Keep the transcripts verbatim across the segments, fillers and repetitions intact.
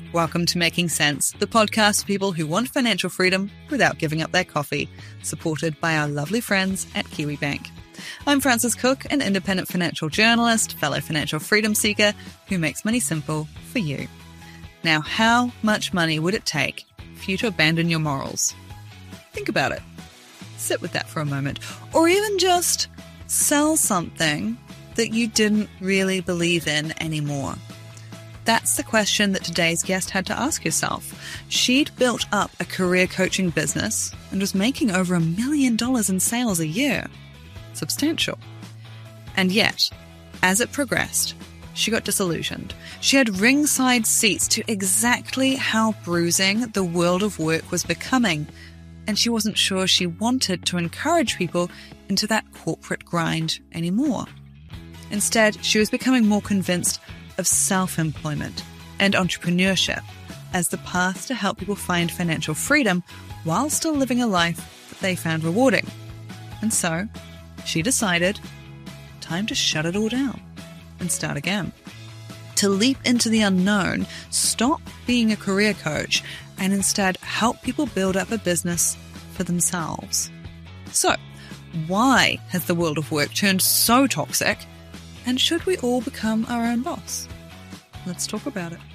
Welcome to Making Sense, the podcast for people who want financial freedom without giving up their coffee, supported by our lovely friends at Kiwibank. I'm Frances Cook, an independent financial journalist, fellow financial freedom seeker who makes money simple for you. Now, how much money would it take for you to abandon your morals? Think about it. Sit with that for a moment. Or even just sell something that you didn't really believe in anymore. That's the question that today's guest had to ask herself. She'd built up a career coaching business and was making over a million dollars in sales a year. Substantial. And yet, as it progressed, she got disillusioned. She had ringside seats to exactly how bruising the world of work was becoming, and she wasn't sure she wanted to encourage people into that corporate grind anymore. Instead, she was becoming more convinced of self-employment and entrepreneurship as the path to help people find financial freedom while still living a life that they found rewarding. And so, she decided, time to shut it all down and start again. To leap into the unknown, stop being a career coach, and instead help people build up a business for themselves. So, why has the world of work turned so toxic? And should we all become our own boss? Let's talk about it.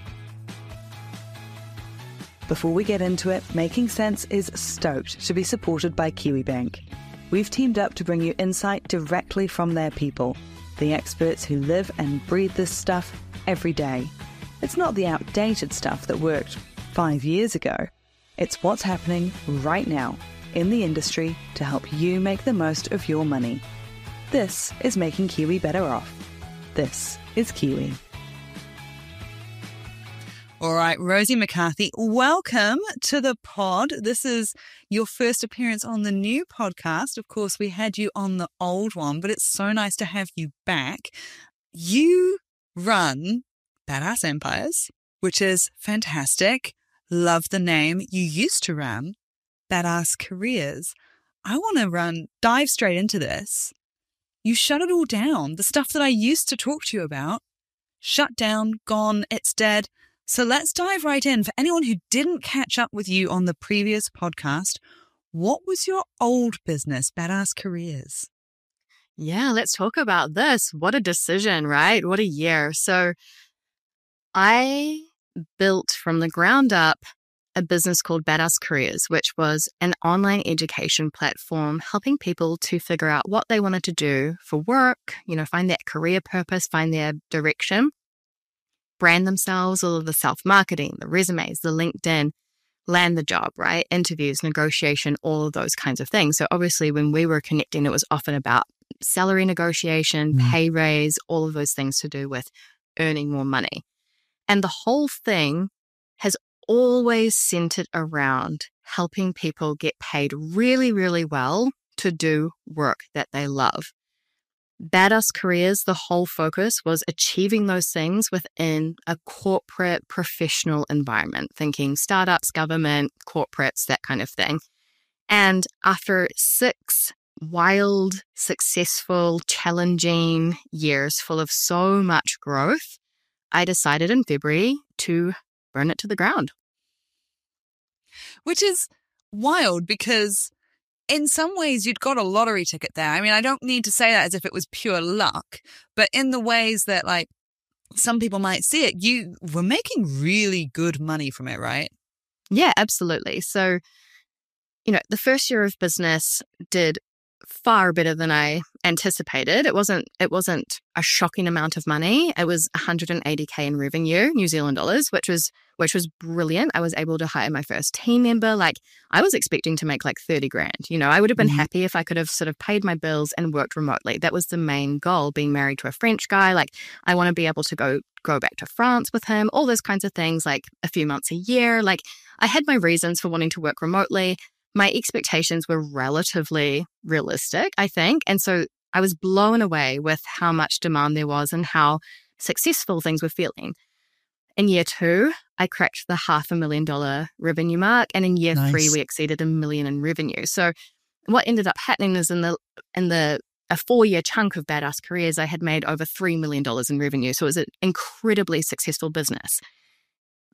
Before we get into it, Making Sense is stoked to be supported by Kiwibank. We've teamed up to bring you insight directly from their people, the experts who live and breathe this stuff every day. It's not the outdated stuff that worked five years ago. It's what's happening right now in the industry to help you make the most of your money. This is Making Kiwi Better Off. This is Kiwi. All right, Rosie McCarthy, welcome to the pod. This is your first appearance on the new podcast. Of course, we had you on the old one, but it's so nice to have you back. You run Badass Empires, which is fantastic. Love the name. You used to run Badass Careers. I want to run, dive straight into this. You shut it all down. The stuff that I used to talk to you about, shut down, gone, it's dead. So let's dive right in. For anyone who didn't catch up with you on the previous podcast, what was your old business, Badass Careers? Yeah, let's talk about this. What a decision, right? What a year. So I built from the ground up a business called Badass Careers, which was an online education platform helping people to figure out what they wanted to do for work, you know, find that career purpose, find their direction, brand themselves, all of the self-marketing, the resumes, the LinkedIn, land the job, right? Interviews, negotiation, all of those kinds of things. So obviously when we were connecting, it was often about salary negotiation, mm. pay raise, all of those things to do with earning more money. And the whole thing has always centered around helping people get paid really, really well to do work that they love. Badass Careers, the whole focus was achieving those things within a corporate professional environment, thinking startups, government, corporates, that kind of thing. And after six wild, successful, challenging years full of so much growth, I decided in February to burn it to the ground. Which is wild because in some ways you'd got a lottery ticket there. I mean, I don't need to say that as if it was pure luck, but in the ways that like some people might see it, you were making really good money from it, right? Yeah, absolutely. So, you know, the first year of business did far better than I anticipated. It wasn't it wasn't a shocking amount of money. It was one hundred eighty K in revenue, New Zealand dollars, which was which was brilliant. I was able to hire my first team member. Like I was expecting to make like thirty grand. You know, I would have been mm-hmm. happy if I could have sort of paid my bills and worked remotely. That was the main goal, being married to a French guy. Like I want to be able to go go back to France with him, all those kinds of things, like a few months a year. Like I had my reasons for wanting to work remotely. My expectations were relatively realistic, I think. And so I was blown away with how much demand there was and how successful things were feeling. In year two, I cracked the half a million dollar revenue mark. And in year nice. three, we exceeded a million in revenue. So what ended up happening is in the in the a four-year chunk of Badass Careers, I had made over three million dollars in revenue. So it was an incredibly successful business.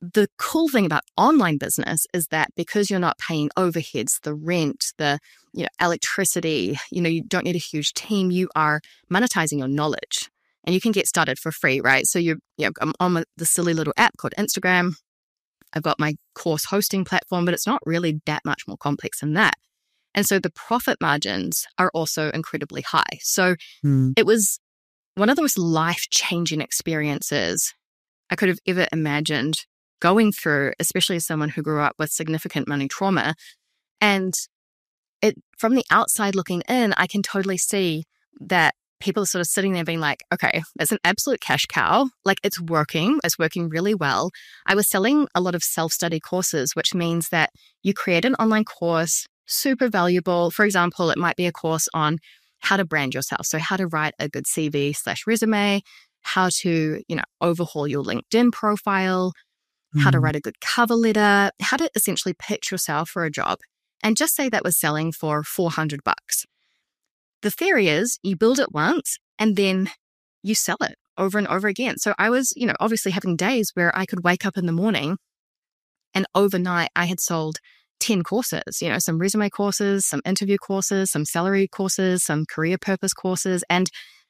the cool thing about online business is that because you're not paying overheads, the rent, the you know electricity, you know, you don't need a huge team, you are monetizing your knowledge and you can get started for free, right? So you're, you know, I'm on the silly little app called Instagram. I've got my course hosting platform, but it's not really that much more complex than that. And so the profit margins are also incredibly high. So mm. it was one of the most life-changing experiences I could have ever imagined going through, especially as someone who grew up with significant money trauma. And it, from the outside looking in, I can totally see that people are sort of sitting there being like, okay, it's an absolute cash cow. Like it's working. It's working really well. I was selling a lot of self-study courses, which means that you create an online course, super valuable. For example, it might be a course on how to brand yourself. So how to write a good C V slash resume, how to, you know, overhaul your LinkedIn profile, how to write a good cover letter, how to essentially pitch yourself for a job. And just say that was selling for four hundred bucks. The theory is you build it once and then you sell it over and over again. So I was, you know, obviously having days where I could wake up in the morning and overnight I had sold ten courses, you know, some resume courses, some interview courses, some salary courses, some career purpose courses. And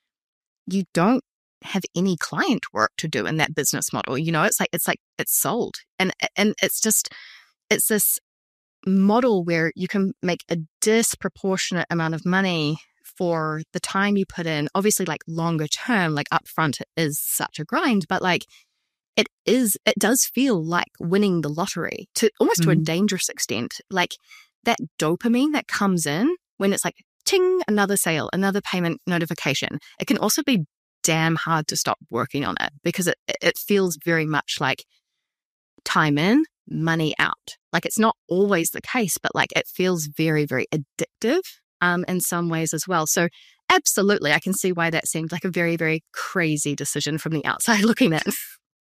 you don't have any client work to do in that business model. You know, it's like, it's like, it's sold. And, and it's just, it's this model where you can make a disproportionate amount of money for the time you put in. Obviously, like longer term, like upfront, it is such a grind, but like it is, it does feel like winning the lottery to almost mm-hmm. to a dangerous extent. Like that dopamine that comes in when it's like, ting, another sale, another payment notification. It can also be damn hard to stop working on it because it it feels very much like time in, money out. Like it's not always the case, but like it feels very, very addictive um, in some ways as well. So absolutely, I can see why that seemed like a very, very crazy decision from the outside looking in.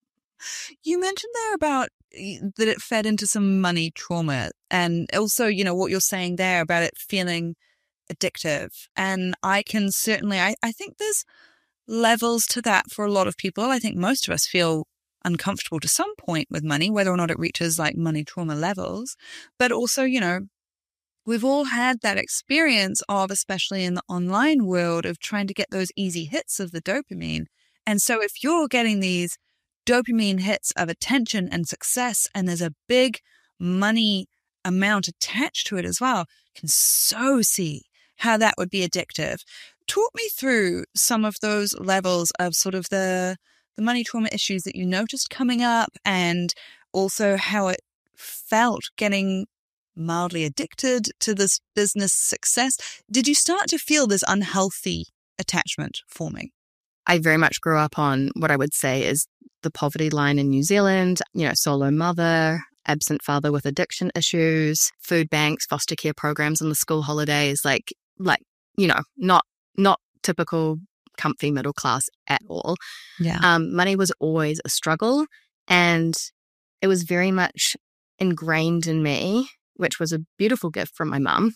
You mentioned there about that it fed into some money trauma and also, you know, what you're saying there about it feeling addictive. And I can certainly, I, I think there's levels to that for a lot of people. I think most of us feel uncomfortable to some point with money, whether or not it reaches like money trauma levels. But also, you know, we've all had that experience of, especially in the online world, of trying to get those easy hits of the dopamine. And so if you're getting these dopamine hits of attention and success, and there's a big money amount attached to it as well, you can so see how that would be addictive. Talk me through some of those levels of sort of the the money trauma issues that you noticed coming up, and also how it felt getting mildly addicted to this business success. Did you start to feel this unhealthy attachment forming? I very much grew up on what I would say is the poverty line in New Zealand, you know, solo mother, absent father with addiction issues, food banks, foster care programs on the school holidays, like, like, you know, not Not typical comfy middle class at all. Yeah. Um, money was always a struggle, and it was very much ingrained in me, which was a beautiful gift from my mum,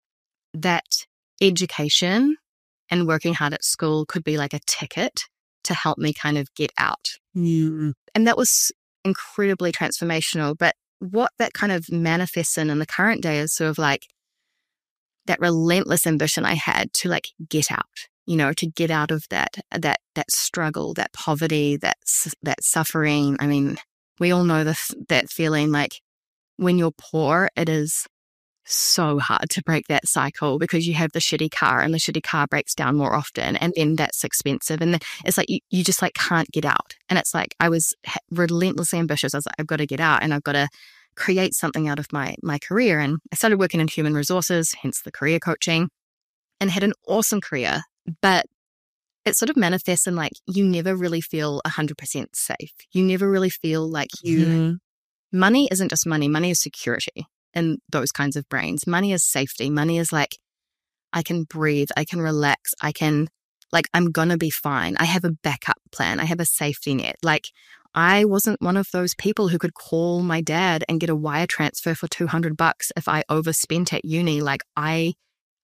that education and working hard at school could be like a ticket to help me kind of get out. Mm. And that was incredibly transformational. But what that kind of manifests in in the current day is sort of like that relentless ambition I had to like get out, you know, to get out of that, that, that struggle, that poverty, that, that suffering. I mean, we all know this, that feeling like when you're poor, it is so hard to break that cycle because you have the shitty car and the shitty car breaks down more often. And then that's expensive. And it's like, you, you just like can't get out. And it's like, I was relentlessly ambitious. I was like, I've got to get out and I've got to create something out of my my career. And I started working in human resources, hence the career coaching, and had an awesome career. But it sort of manifests in like, you never really feel one hundred percent safe. You never really feel like you, mm-hmm. money isn't just money. Money is security in those kinds of brains. Money is safety. Money is like, I can breathe. I can relax. I can, like, I'm going to be fine. I have a backup plan. I have a safety net. Like, I wasn't one of those people who could call my dad and get a wire transfer for two hundred bucks if I overspent at uni. Like I,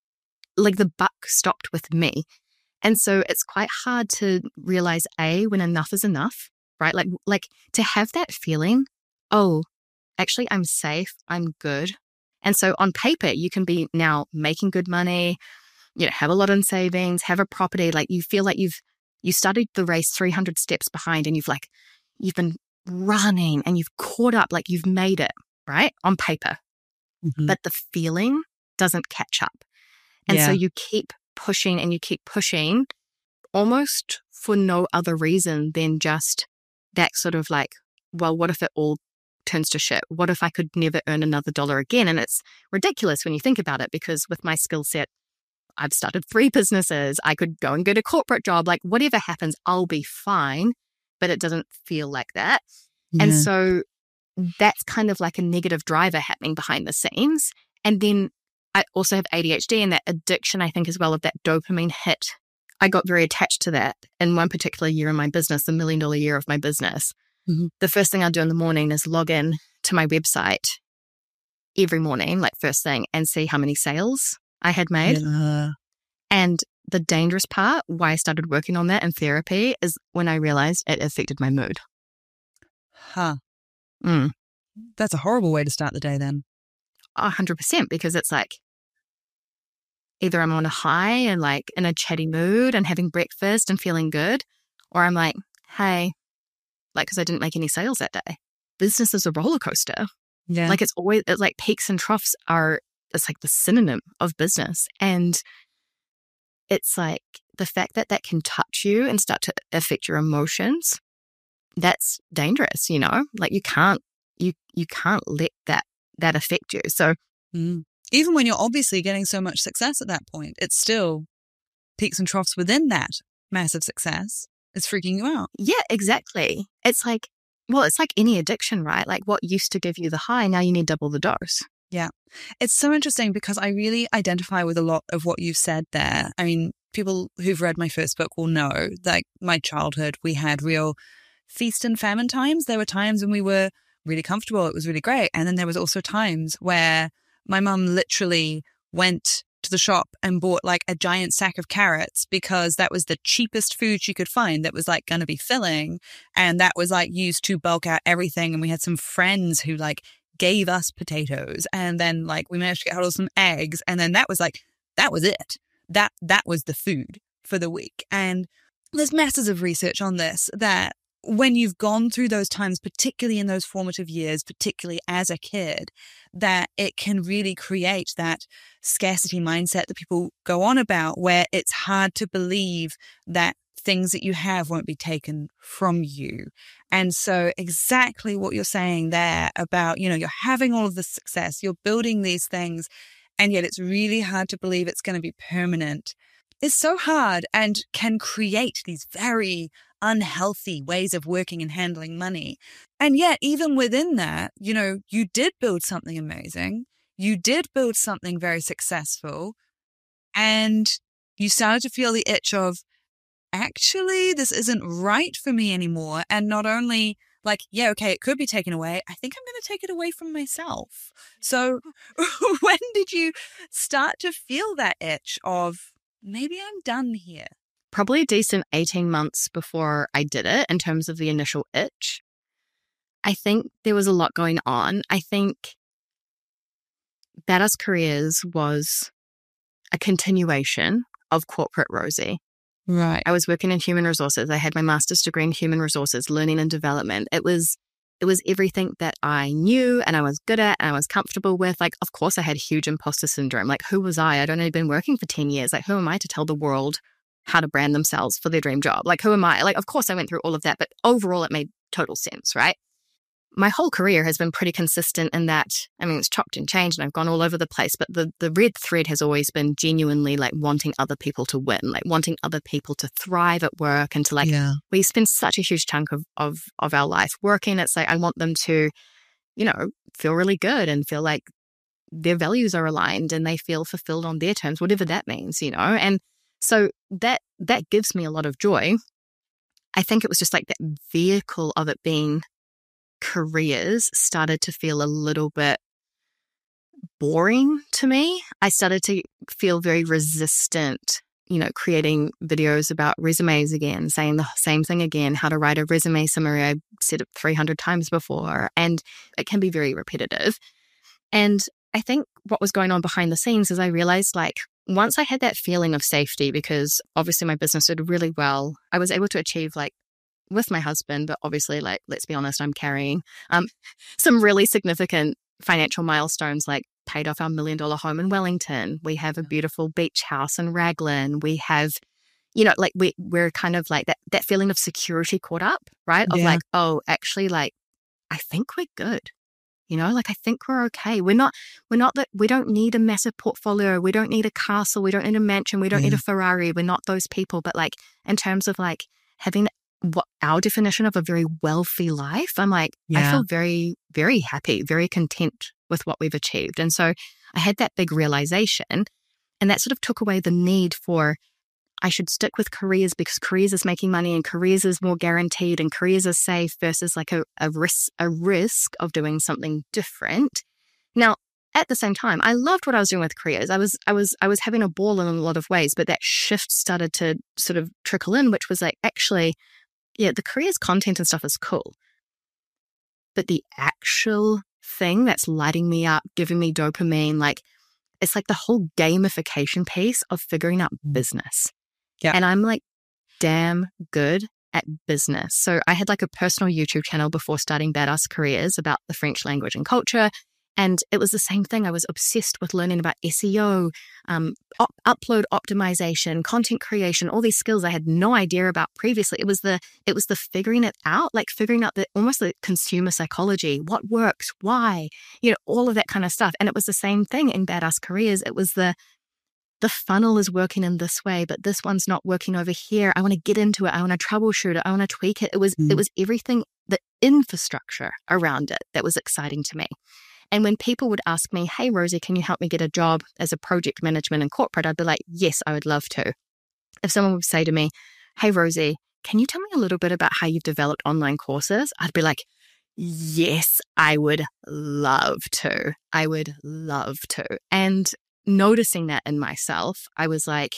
like the buck stopped with me. And so it's quite hard to realize, A, when enough is enough, right? Like, like to have that feeling oh, actually, I'm safe, I'm good. And so on paper, you can be now making good money, you know, have a lot in savings, have a property. Like you feel like you've, you started the race three hundred steps behind and you've like, you've been running and you've caught up, like you've made it, right? On paper. Mm-hmm. But the feeling doesn't catch up. And yeah. so you keep pushing and you keep pushing almost for no other reason than just that sort of like, well, what if it all turns to shit? What if I could never earn another dollar again? And it's ridiculous when you think about it, because with my skill set, I've started three businesses. I could go and get a corporate job. Like whatever happens, I'll be fine, but it doesn't feel like that. Yeah. And so that's kind of like a negative driver happening behind the scenes. And then I also have A D H D, and that addiction, I think, as well, of that dopamine hit. I got very attached to that in one particular year in my business, the million dollar year of my business. Mm-hmm. The first thing I do in the morning is log in to my website every morning, like first thing, and see how many sales I had made. Yeah. And the dangerous part, why I started working on that in therapy, is when I realized it affected my mood. Huh. Mm. That's a horrible way to start the day then. A hundred percent, because it's like either I'm on a high and like in a chatty mood and having breakfast and feeling good, or I'm like, hey, like, because I didn't make any sales that day. Business is a roller coaster. Yeah. Like it's always, it's like peaks and troughs are, it's like the synonym of business. And it's like the fact that that can touch you and start to affect your emotions, that's dangerous, you know? Like you can't, you you can't let that that affect you. So mm. even when you're obviously getting so much success at that point, it's still peaks and troughs within that massive success. It's freaking you out. Yeah, exactly. It's like, well, it's like any addiction, right? Like what used to give you the high, now you need double the dose. Yeah. It's so interesting because I really identify with a lot of what you said there. I mean, people who've read my first book will know, like my childhood, we had real feast and famine times. There were times when we were really comfortable. It was really great. And then there was also times where my mum literally went to the shop and bought like a giant sack of carrots because that was the cheapest food she could find that was like going to be filling. And that was like used to bulk out everything. And we had some friends who like gave us potatoes. And then like we managed to get hold of some eggs. And then that was like, that was it. That, that was the food for the week. And there's masses of research on this that when you've gone through those times, particularly in those formative years, particularly as a kid, that it can really create that scarcity mindset that people go on about, where it's hard to believe that things that you have won't be taken from you. And so exactly what you're saying there about, you know, you're having all of this success, you're building these things, and yet it's really hard to believe it's going to be permanent. It's so hard and can create these very unhealthy ways of working and handling money. And yet, even within that, you know, you did build something amazing. You did build something very successful. And you started to feel the itch of, actually, this isn't right for me anymore. And not only like, yeah, okay, it could be taken away. I think I'm going to take it away from myself. So when did you start to feel that itch of, maybe I'm done here? Probably a decent eighteen months before I did it in terms of the initial itch. I think there was a lot going on. I think Badass Careers was a continuation of Corporate Rosie. Right. I was working in human resources. I had my master's degree in human resources, learning and development. It was it was everything that I knew and I was good at and I was comfortable with. Like, of course, I had huge imposter syndrome. Like, who was I? I'd only been working for ten years. Like, who am I to tell the world how to brand themselves for their dream job? Like, who am I? Like, of course, I went through all of that, but overall, it made total sense, right? My whole career has been pretty consistent in that, I mean, it's chopped and changed and I've gone all over the place, but the, the red thread has always been genuinely like wanting other people to win, like wanting other people to thrive at work and to like, yeah. we spend such a huge chunk of, of, of our life working. It's like, I want them to, you know, feel really good and feel like their values are aligned and they feel fulfilled on their terms, whatever that means, you know? And so that, that gives me a lot of joy. I think it was just like that vehicle of it being careers started to feel a little bit boring to me. I started to feel very resistant, you know, creating videos about resumes again, saying the same thing again, how to write a resume summary. I said it three hundred times before, and it can be very repetitive. And I think what was going on behind the scenes is I realized, like, once I had that feeling of safety, because obviously my business did really well, I was able to achieve, like, with my husband, but obviously, like, let's be honest, I'm carrying um, some really significant financial milestones, like paid off our million dollar home in Wellington. We have a beautiful beach house in Raglan. We have, you know, like we, we're kind of like that, that feeling of security caught up, right? Of Yeah. like, oh, actually, like, I think we're good. You know, like, I think we're okay. We're not, we're not that, we don't need a massive portfolio. We don't need a castle. We don't need a mansion. We don't Yeah. need a Ferrari. We're not those people. But like, in terms of like having what our definition of a very wealthy life, I'm like, I Yeah. feel very, very happy, very content with what we've achieved. And so I had that big realization, and that sort of took away the need for, I should stick with careers because careers is making money and careers is more guaranteed and careers are safe, versus like a, a risk, a risk of doing something different. Now, at the same time, I loved what I was doing with careers. I was, I was, I was having a ball in a lot of ways, but that shift started to sort of trickle in, which was like, actually, yeah, the careers content and stuff is cool, but the actual thing that's lighting me up, giving me dopamine, like, it's like the whole gamification piece of figuring out business. Yeah. And I'm like damn good at business. So I had like a personal YouTube channel before starting Badass Careers about the French language and culture. And it was the same thing. I was obsessed with learning about S E O, um, op- upload optimization, content creation, all these skills I had no idea about previously. It was the it was the figuring it out, like figuring out the almost the consumer psychology, what works, why, you know, all of that kind of stuff. And it was the same thing in Badass Careers. It was the the funnel is working in this way, but this one's not working over here. I want to get into it. I want to troubleshoot it. I want to tweak it. It was Mm. it was everything, the infrastructure around it that was exciting to me. And when people would ask me, hey, Rosie, can you help me get a job as a project management in corporate? I'd be like, yes, I would love to. If someone would say to me, hey, Rosie, can you tell me a little bit about how you've developed online courses? I'd be like, yes, I would love to. I would love to. And noticing that in myself, I was like,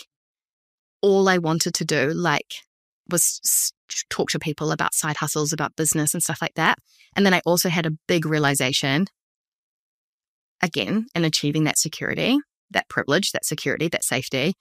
all I wanted to do, like, was s- talk to people about side hustles, about business and stuff like that. And then I also had a big realization, again, in achieving that security, that privilege, that security, that safety,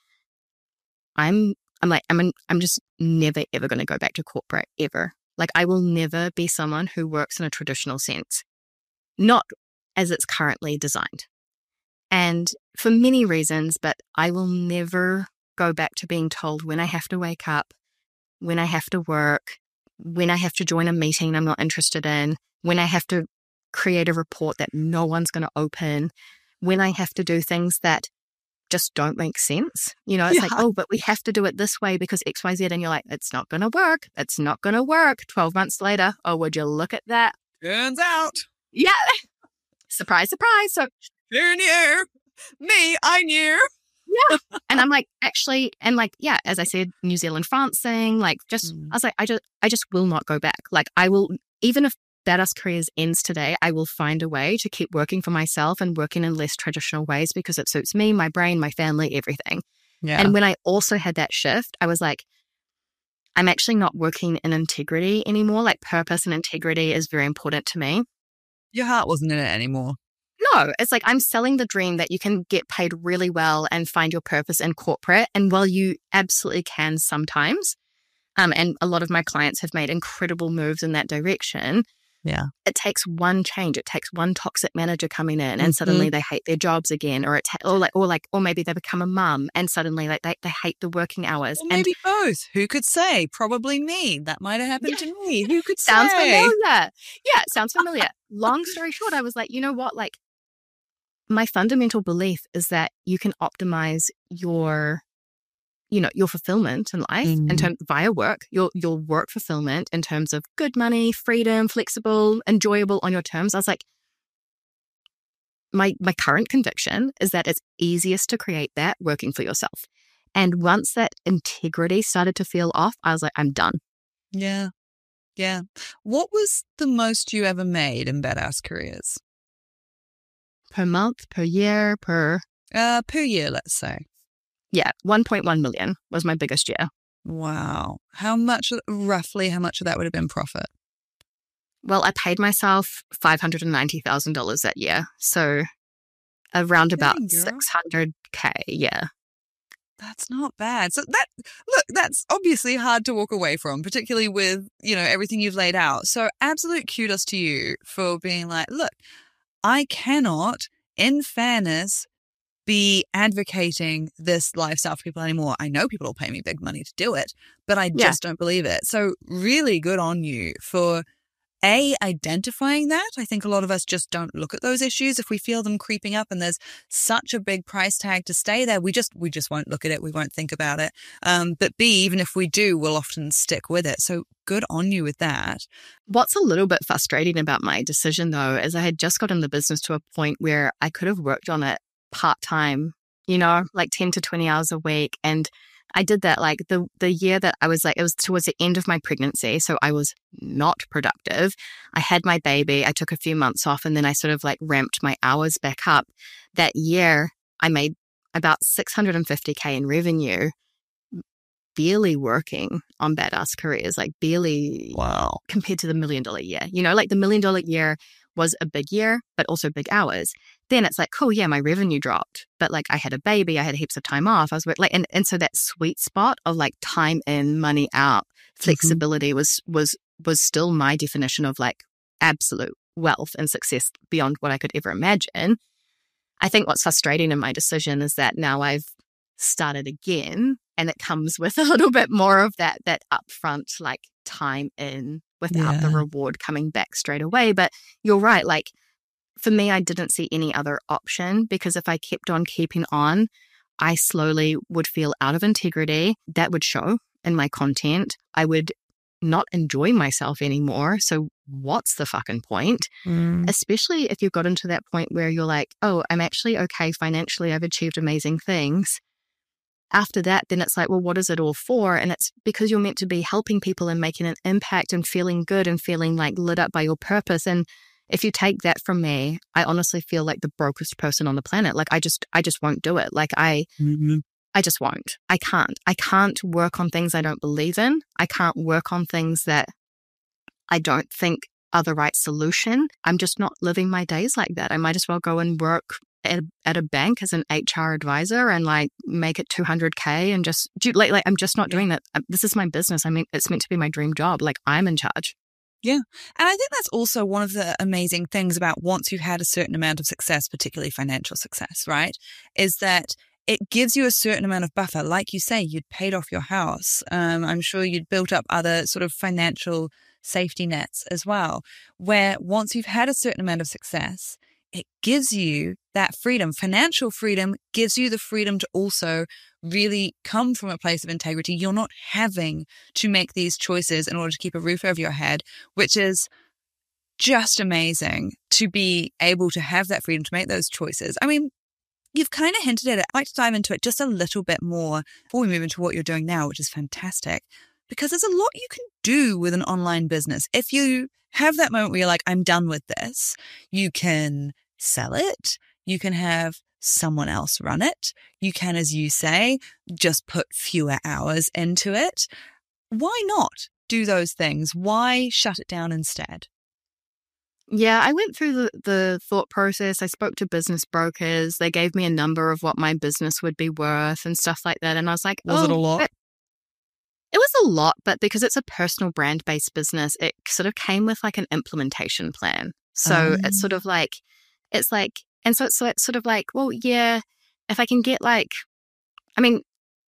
I'm I'm like, I'm in, I'm just never, ever going to go back to corporate, ever. Like, I will never be someone who works in a traditional sense, not as it's currently designed. And for many reasons, but I will never go back to being told when I have to wake up, when I have to work, when I have to join a meeting I'm not interested in, when I have to create a report that no one's going to open, when I have to do things that just don't make sense. You know, it's Yeah. like, oh, but we have to do it this way because X, Y, Z. And you're like, it's not going to work. It's not going to work. twelve months later, oh, would you look at that? Turns out. Yeah. Surprise, surprise. So, Who knew? Me, I knew. yeah. And I'm like, actually, and like, yeah, as I said, New Zealand, France thing, like, just, Mm. I was like, I just, I just will not go back. Like, I will, even if Badass Careers ends today, I will find a way to keep working for myself and working in less traditional ways because it suits me, my brain, my family, everything. Yeah. And when I also had that shift, I was like, I'm actually not working in integrity anymore. Like, purpose and integrity is very important to me. Your heart wasn't in it anymore. No, it's like I'm selling the dream that you can get paid really well and find your purpose in corporate. And while you absolutely can sometimes, um, and a lot of my clients have made incredible moves in that direction, Yeah. it takes one change. It takes one toxic manager coming in and Mhm. suddenly they hate their jobs again, or it ta- or like or like or maybe they become a mum and suddenly like they, they hate the working hours. Or And maybe both. Who could say? Probably me. That might have happened to me. Who could sounds say? familiar. Yeah, it sounds familiar. Long story short, I was like, you know what? Like, my fundamental belief is that you can optimize your, you know, your fulfillment in life in Mm. terms via work, your your work fulfillment in terms of good money, freedom, flexible, enjoyable on your terms. I was like, my my current conviction is that it's easiest to create that working for yourself. And once that integrity started to feel off, I was like, I'm done. Yeah. Yeah. What was the most you ever made in Badass Careers? Per month, per year, per Uh, per year, let's say. yeah, one point one million was my biggest year. Wow. How much, roughly, how much of that would have been profit? Well, I paid myself five hundred ninety thousand dollars that year. So around about Dang, girl. six hundred K. Yeah. That's not bad. So that, look, that's obviously hard to walk away from, particularly with, you know, everything you've laid out. So absolute kudos to you for being like, look, I cannot, in fairness, be advocating this lifestyle for people anymore. I know people will pay me big money to do it, but I Yeah. just don't believe it. So really good on you for A, identifying that. I think a lot of us just don't look at those issues. If we feel them creeping up and there's such a big price tag to stay there, we just we just won't look at it. We won't think about it. Um, but B, even if we do, we'll often stick with it. So good on you with that. What's a little bit frustrating about my decision, though, is I had just gotten the business to a point where I could have worked on it part-time, you know, like ten to twenty hours a week. And I did that like the the year that I was like, it was towards the end of my pregnancy. So I was not productive. I had my baby. I took a few months off and then I sort of like ramped my hours back up. That year, I made about six hundred fifty K in revenue, barely working on Badass Careers, like barely Wow. compared to the million dollar year. You know, like the million dollar year was a big year, but also big hours. Then it's like, cool, yeah, my revenue dropped, but like I had a baby, I had heaps of time off. I was like, and, and so that sweet spot of like time in, money out, flexibility mm-hmm. was was was still my definition of like absolute wealth and success beyond what I could ever imagine. I think what's frustrating in my decision is that now I've started again, and it comes with a little bit more of that that upfront like time in without Yeah. the reward coming back straight away. But you're right, like for me, I didn't see any other option because if I kept on keeping on, I slowly would feel out of integrity. That would show in my content. I would not enjoy myself anymore. So what's the fucking point? Mm. Especially if you've got into that point where you're like, oh, I'm actually okay financially. I've achieved amazing things. After that, then it's like, well, what is it all for? And it's because you're meant to be helping people and making an impact and feeling good and feeling like lit up by your purpose. And if you take that from me, I honestly feel like the brokest person on the planet. Like I just, I just won't do it. Like I, Mm-hmm. I just won't. I can't. I can't work on things I don't believe in. I can't work on things that I don't think are the right solution. I'm just not living my days like that. I might as well go and work at, at a bank as an H R advisor and like make it two hundred K and just do like, like I'm just not Yeah. doing that. This is my business. I mean, it's meant to be my dream job. Like I'm in charge. Yeah. And I think that's also one of the amazing things about once you've had a certain amount of success, particularly financial success, right? Is that it gives you a certain amount of buffer. Like you say, you'd paid off your house. Um, I'm sure you'd built up other sort of financial safety nets as well, where once you've had a certain amount of success, it gives you that freedom. Financial freedom gives you the freedom to also really come from a place of integrity. You're not having to make these choices in order to keep a roof over your head, which is just amazing to be able to have that freedom to make those choices. I mean, you've kind of hinted at it. I'd like to dive into it just a little bit more before we move into what you're doing now, which is fantastic, because there's a lot you can do with an online business. If you have that moment where you're like, I'm done with this, you can sell it. You can have someone else run it. You can, as you say, just put fewer hours into it. Why not do those things? Why shut it down instead? Yeah, I went through the, the thought process. I spoke to business brokers. They gave me a number of what my business would be worth and stuff like that. And I was like, Was oh, it a lot? It, it was a lot, but because it's a personal brand-based business, it sort of came with like an implementation plan. So Um. it's sort of like, it's like, and so it's, so it's sort of like, well, yeah, if I can get like, I mean,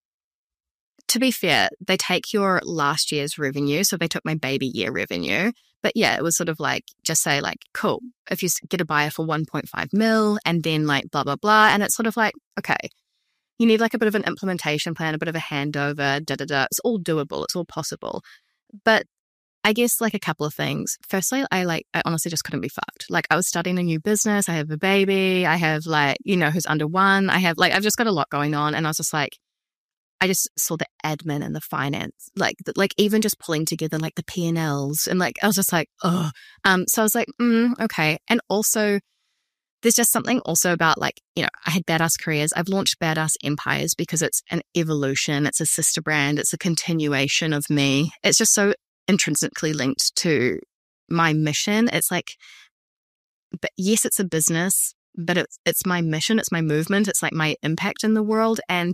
to be fair, they take your last year's revenue. So they took my baby year revenue. But yeah, it was sort of like, just say like, cool, if you get a buyer for one point five mil and then like blah, blah, blah. And it's sort of like, okay, you need like a bit of an implementation plan, a bit of a handover, da, da, da. It's all doable. It's all possible. But I guess like a couple of things. Firstly, I like, I honestly just couldn't be fucked. Like I was starting a new business. I have a baby. I have like, you know, who's under one. I have like, I've just got a lot going on. And I was just like, I just saw the admin and the finance, like, like even just pulling together like the P and L's and like, I was just like, oh, um, so I was like, mm, okay. And also there's just something also about like, you know, I had Badass Careers. I've launched Badass Empires because it's an evolution. It's a sister brand. It's a continuation of me. It's just so intrinsically linked to my mission. It's like, but yes, it's a business, but it's, it's my mission. It's my movement. It's like my impact in the world. And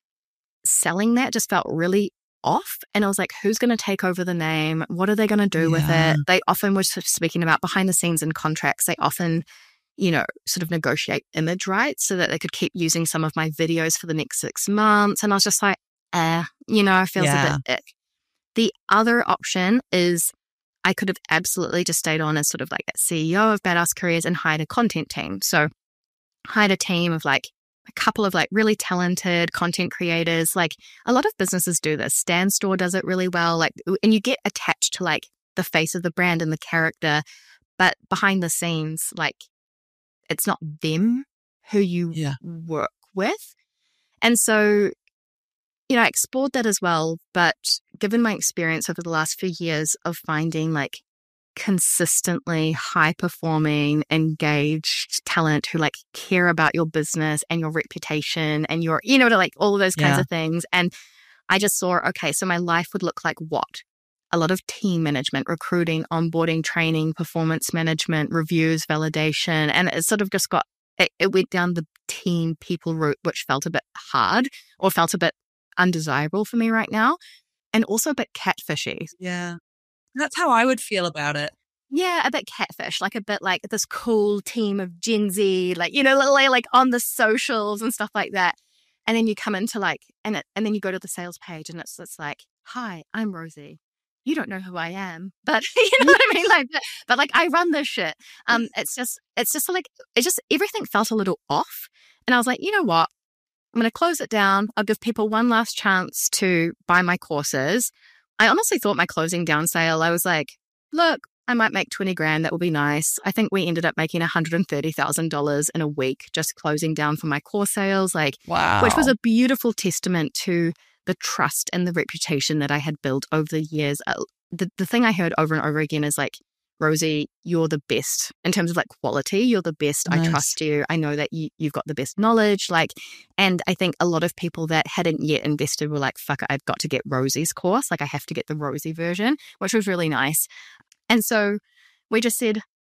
selling that just felt really off. And I was like, who's going to take over the name? What are they going to do yeah. with it? They often were sort of speaking about behind the scenes and contracts. They often, you know, sort of negotiate image rights so that they could keep using some of my videos for the next six months. And I was just like, eh, you know, it feels yeah. a bit ick. The other option is I could have absolutely just stayed on as sort of like a C E O of Badass Careers and hired a content team. So hired a team of like a couple of like really talented content creators. Like a lot of businesses do this. Stan Store does it really well. Like, and you get attached to like the face of the brand and the character, but behind the scenes, like it's not them who you yeah. work with. And so, you know, I explored that as well. But given my experience over the last few years of finding like consistently high performing, engaged talent who like care about your business and your reputation and your, you know, like all of those kinds yeah. of things. And I just saw, okay, so my life would look like what? A lot of team management, recruiting, onboarding, training, performance management, reviews, validation. And it sort of just got, it, it went down the team people route, which felt a bit hard or felt a bit undesirable for me right now. And also a bit catfishy. Yeah. That's how I would feel about it. Yeah, a bit catfish, like a bit like this cool team of Gen Z, like, you know, like on the socials and stuff like that. And then you come into like, and it, and then you go to the sales page and it's, it's like, hi, I'm Rosie. You don't know who I am, but you know what I mean? Like, but, but like I run this shit. Um, it's just, it's just like, it's just, everything felt a little off. And I was like, you know what? I'm going to close it down. I'll give people one last chance to buy my courses. I honestly thought my closing down sale, I was like, look, I might make twenty grand. That will be nice. I think we ended up making one hundred thirty thousand dollars in a week just closing down for my course sales, like, wow. which was a beautiful testament to the trust and the reputation that I had built over the years. Uh, the, the thing I heard over and over again is like, Rosie, you're the best in terms of like quality. You're the best. Nice. I trust you. I know that you, you've got the best knowledge. Like, and I think a lot of people that hadn't yet invested were like, fuck it, I've got to get Rosie's course. Like I have to get the Rosie version, which was really nice. And so we just said,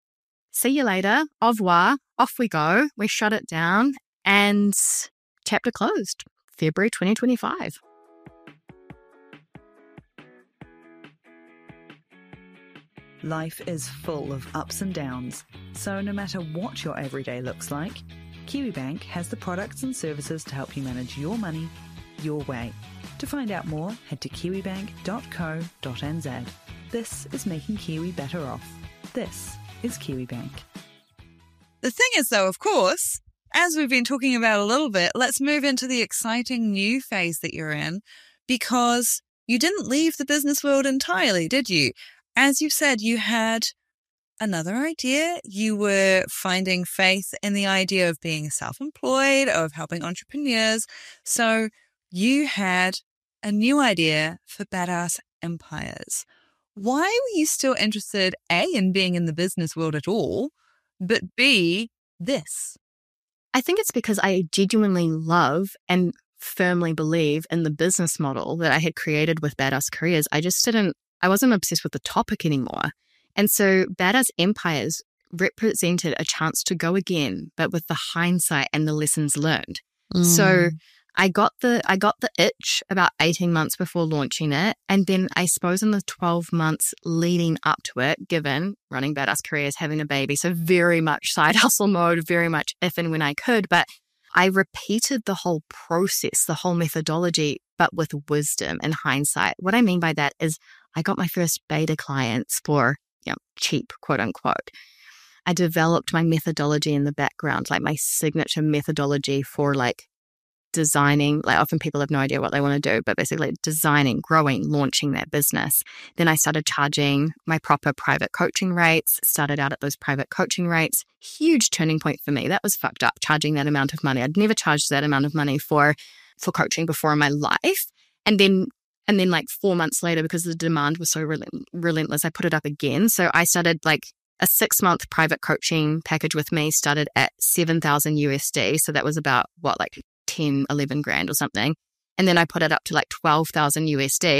see you later. Au revoir. Off we go. We shut it down and chapter closed February twenty twenty-five. Life is full of ups and downs, so no matter what your everyday looks like, KiwiBank has the products and services to help you manage your money your way. To find out more, head to kiwi bank dot co dot n z. This is making Kiwi better off. This is KiwiBank. The thing is, though, of course, as we've been talking about a little bit, let's move into the exciting new phase that you're in, because you didn't leave the business world entirely, did you? As you said, you had another idea. You were finding faith in the idea of being self-employed, of helping entrepreneurs. So you had a new idea for Badass Empires. Why were you still interested, A, in being in the business world at all, but B, this? I think it's because I genuinely love and firmly believe in the business model that I had created with Badass Careers. I just didn't I wasn't obsessed with the topic anymore. And so Badass Empires represented a chance to go again, but with the hindsight and the lessons learned. Mm. So I got the I got the itch about eighteen months before launching it. And then I suppose in the twelve months leading up to it, given running Badass Careers, having a baby, so very much side hustle mode, very much if and when I could. But I repeated the whole process, the whole methodology, but with wisdom and hindsight. What I mean by that is I got my first beta clients for, you know, cheap, quote unquote. I developed my methodology in the background, like my signature methodology for like designing, like often people have no idea what they want to do, but basically designing, growing, launching their business. Then I started charging my proper private coaching rates, started out at those private coaching rates. Huge turning point for me. That was fucked up, charging that amount of money. I'd never charged that amount of money for, for coaching before in my life. And then And then like four months later, because the demand was so relent- relentless, I put it up again. So I started like a six month private coaching package with me started at seven thousand U S D. So that was about what, like ten, eleven grand or something. And then I put it up to like twelve thousand U S D.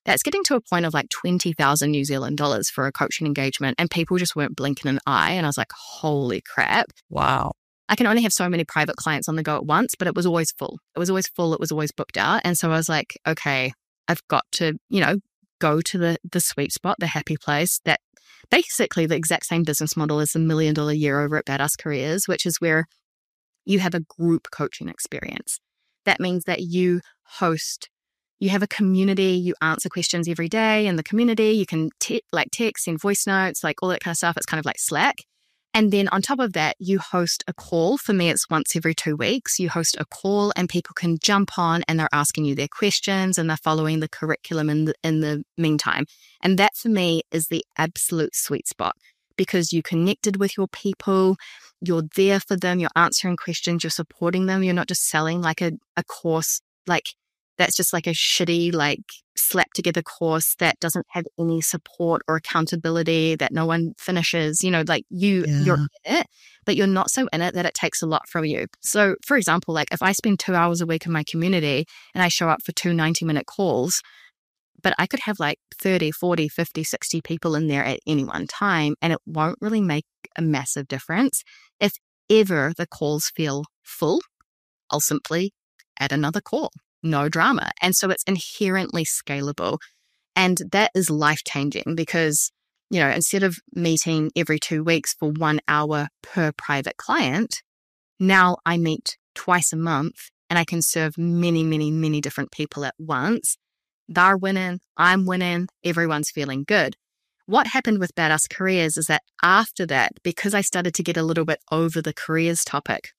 That's getting to a point of like twenty thousand New Zealand dollars for a coaching engagement, and people just weren't blinking an eye. And I was like, holy crap. Wow. I can only have so many private clients on the go at once, but it was always full. It was always full. It was always booked out. And so I was like, okay, I've got to, you know, go to the the sweet spot, the happy place, that basically the exact same business model as the million dollar year over at Badass Careers, which is where you have a group coaching experience. That means that you host, you have a community, you answer questions every day in the community. You can te- like text, send voice notes, like all that kind of stuff. It's kind of like Slack. And then on top of that, you host a call. For me, it's once every two weeks. You host a call and people can jump on and they're asking you their questions and they're following the curriculum in the, in the meantime. And that for me is the absolute sweet spot, because you connected with your people, you're there for them, you're answering questions, you're supporting them. You're not just selling like a, a course, like that's just like a shitty, like slap together course that doesn't have any support or accountability, that no one finishes. You know, like you, yeah. you're in it, but you're not so in it that it takes a lot from you. So for example, like if I spend two hours a week in my community and I show up for two ninety minute calls, but I could have like thirty, forty, fifty, sixty people in there at any one time, and it won't really make a massive difference. If ever the calls feel full, I'll simply add another call. No drama. And so it's inherently scalable. And that is life-changing because, you know, instead of meeting every two weeks for one hour per private client, now I meet twice a month and I can serve many, many, many different people at once. They're winning, I'm winning, everyone's feeling good. What happened with Badass Careers is that after that, because I started to get a little bit over the careers topic,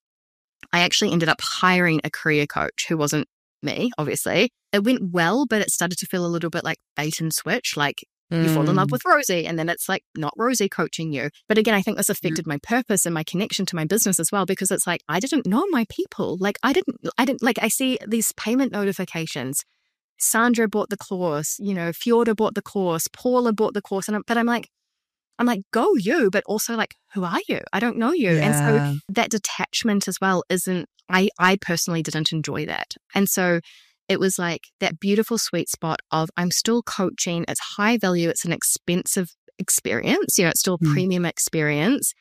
I actually ended up hiring a career coach who wasn't me, obviously. It went well, but it started to feel a little bit like bait and switch, like mm. you fall in love with Rosie and then it's like not Rosie coaching you. But again, I think this affected mm. my purpose and my connection to my business as well, because it's like I didn't know my people. Like I didn't, I didn't, like I see these payment notifications. Sandra bought the course, you know, Fjorda bought the course, Paula bought the course. And I'm, but I'm like, I'm like, go you, but also like, who are you? I don't know you. Yeah. And so that detachment as well isn't, I, I personally didn't enjoy that. And so it was like that beautiful sweet spot of I'm still coaching. It's high value. It's an expensive experience. You know, it's still a mm. premium experience.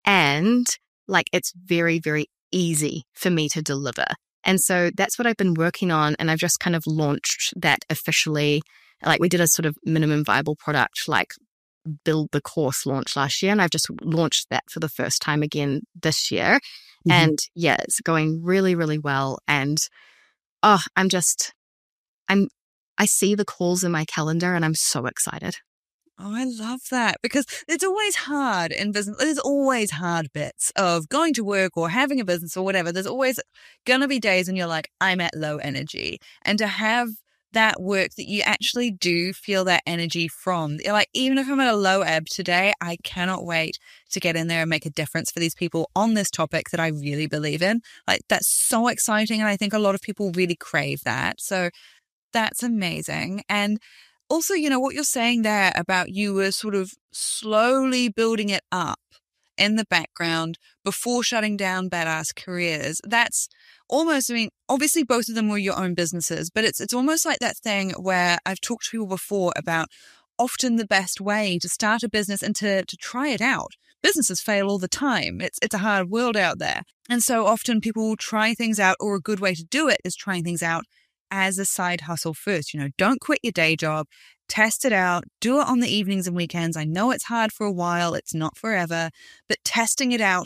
And like, it's very, very easy for me to deliver. And so that's what I've been working on. And I've just kind of launched that officially. Like we did a sort of minimum viable product, like build the course launch last year. And I've just launched that for the first time again this year. Mm-hmm. And yeah, it's going really, really well. And oh, I'm just, I'm, I see the calls in my calendar and I'm so excited. Oh, I love that, because it's always hard in business. There's always hard bits of going to work or having a business or whatever. There's always going to be days when you're like, I'm at low energy. And to have that work that you actually do feel that energy from, like, even if I'm at a low ebb today, I cannot wait to get in there and make a difference for these people on this topic that I really believe in. Like, that's so exciting. And I think a lot of people really crave that. So that's amazing. And also, you know, what you're saying there about you were sort of slowly building it up in the background before shutting down Badass Careers. That's almost, I mean, obviously both of them were your own businesses, but it's it's almost like that thing where I've talked to people before about often the best way to start a business and to, to try it out. Businesses fail all the time. It's it's a hard world out there. And so often people will try things out, or a good way to do it is trying things out as a side hustle first. You know, don't quit your day job, test it out, do it on the evenings and weekends. I know it's hard for a while, it's not forever, but testing it out,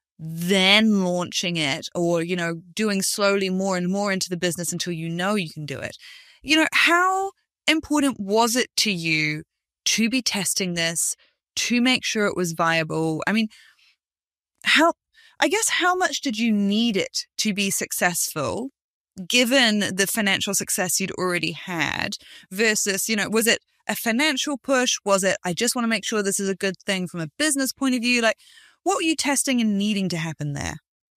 then launching it, or, you know, doing slowly more and more into the business until you know you can do it. You know, how important was it to you to be testing this, to make sure it was viable? I mean, how, I guess, how much did you need it to be successful, given the financial success you'd already had, versus, you know, was it a financial push? Was it, I just want to make sure this is a good thing from a business point of view? Like, what were you testing and needing to happen there?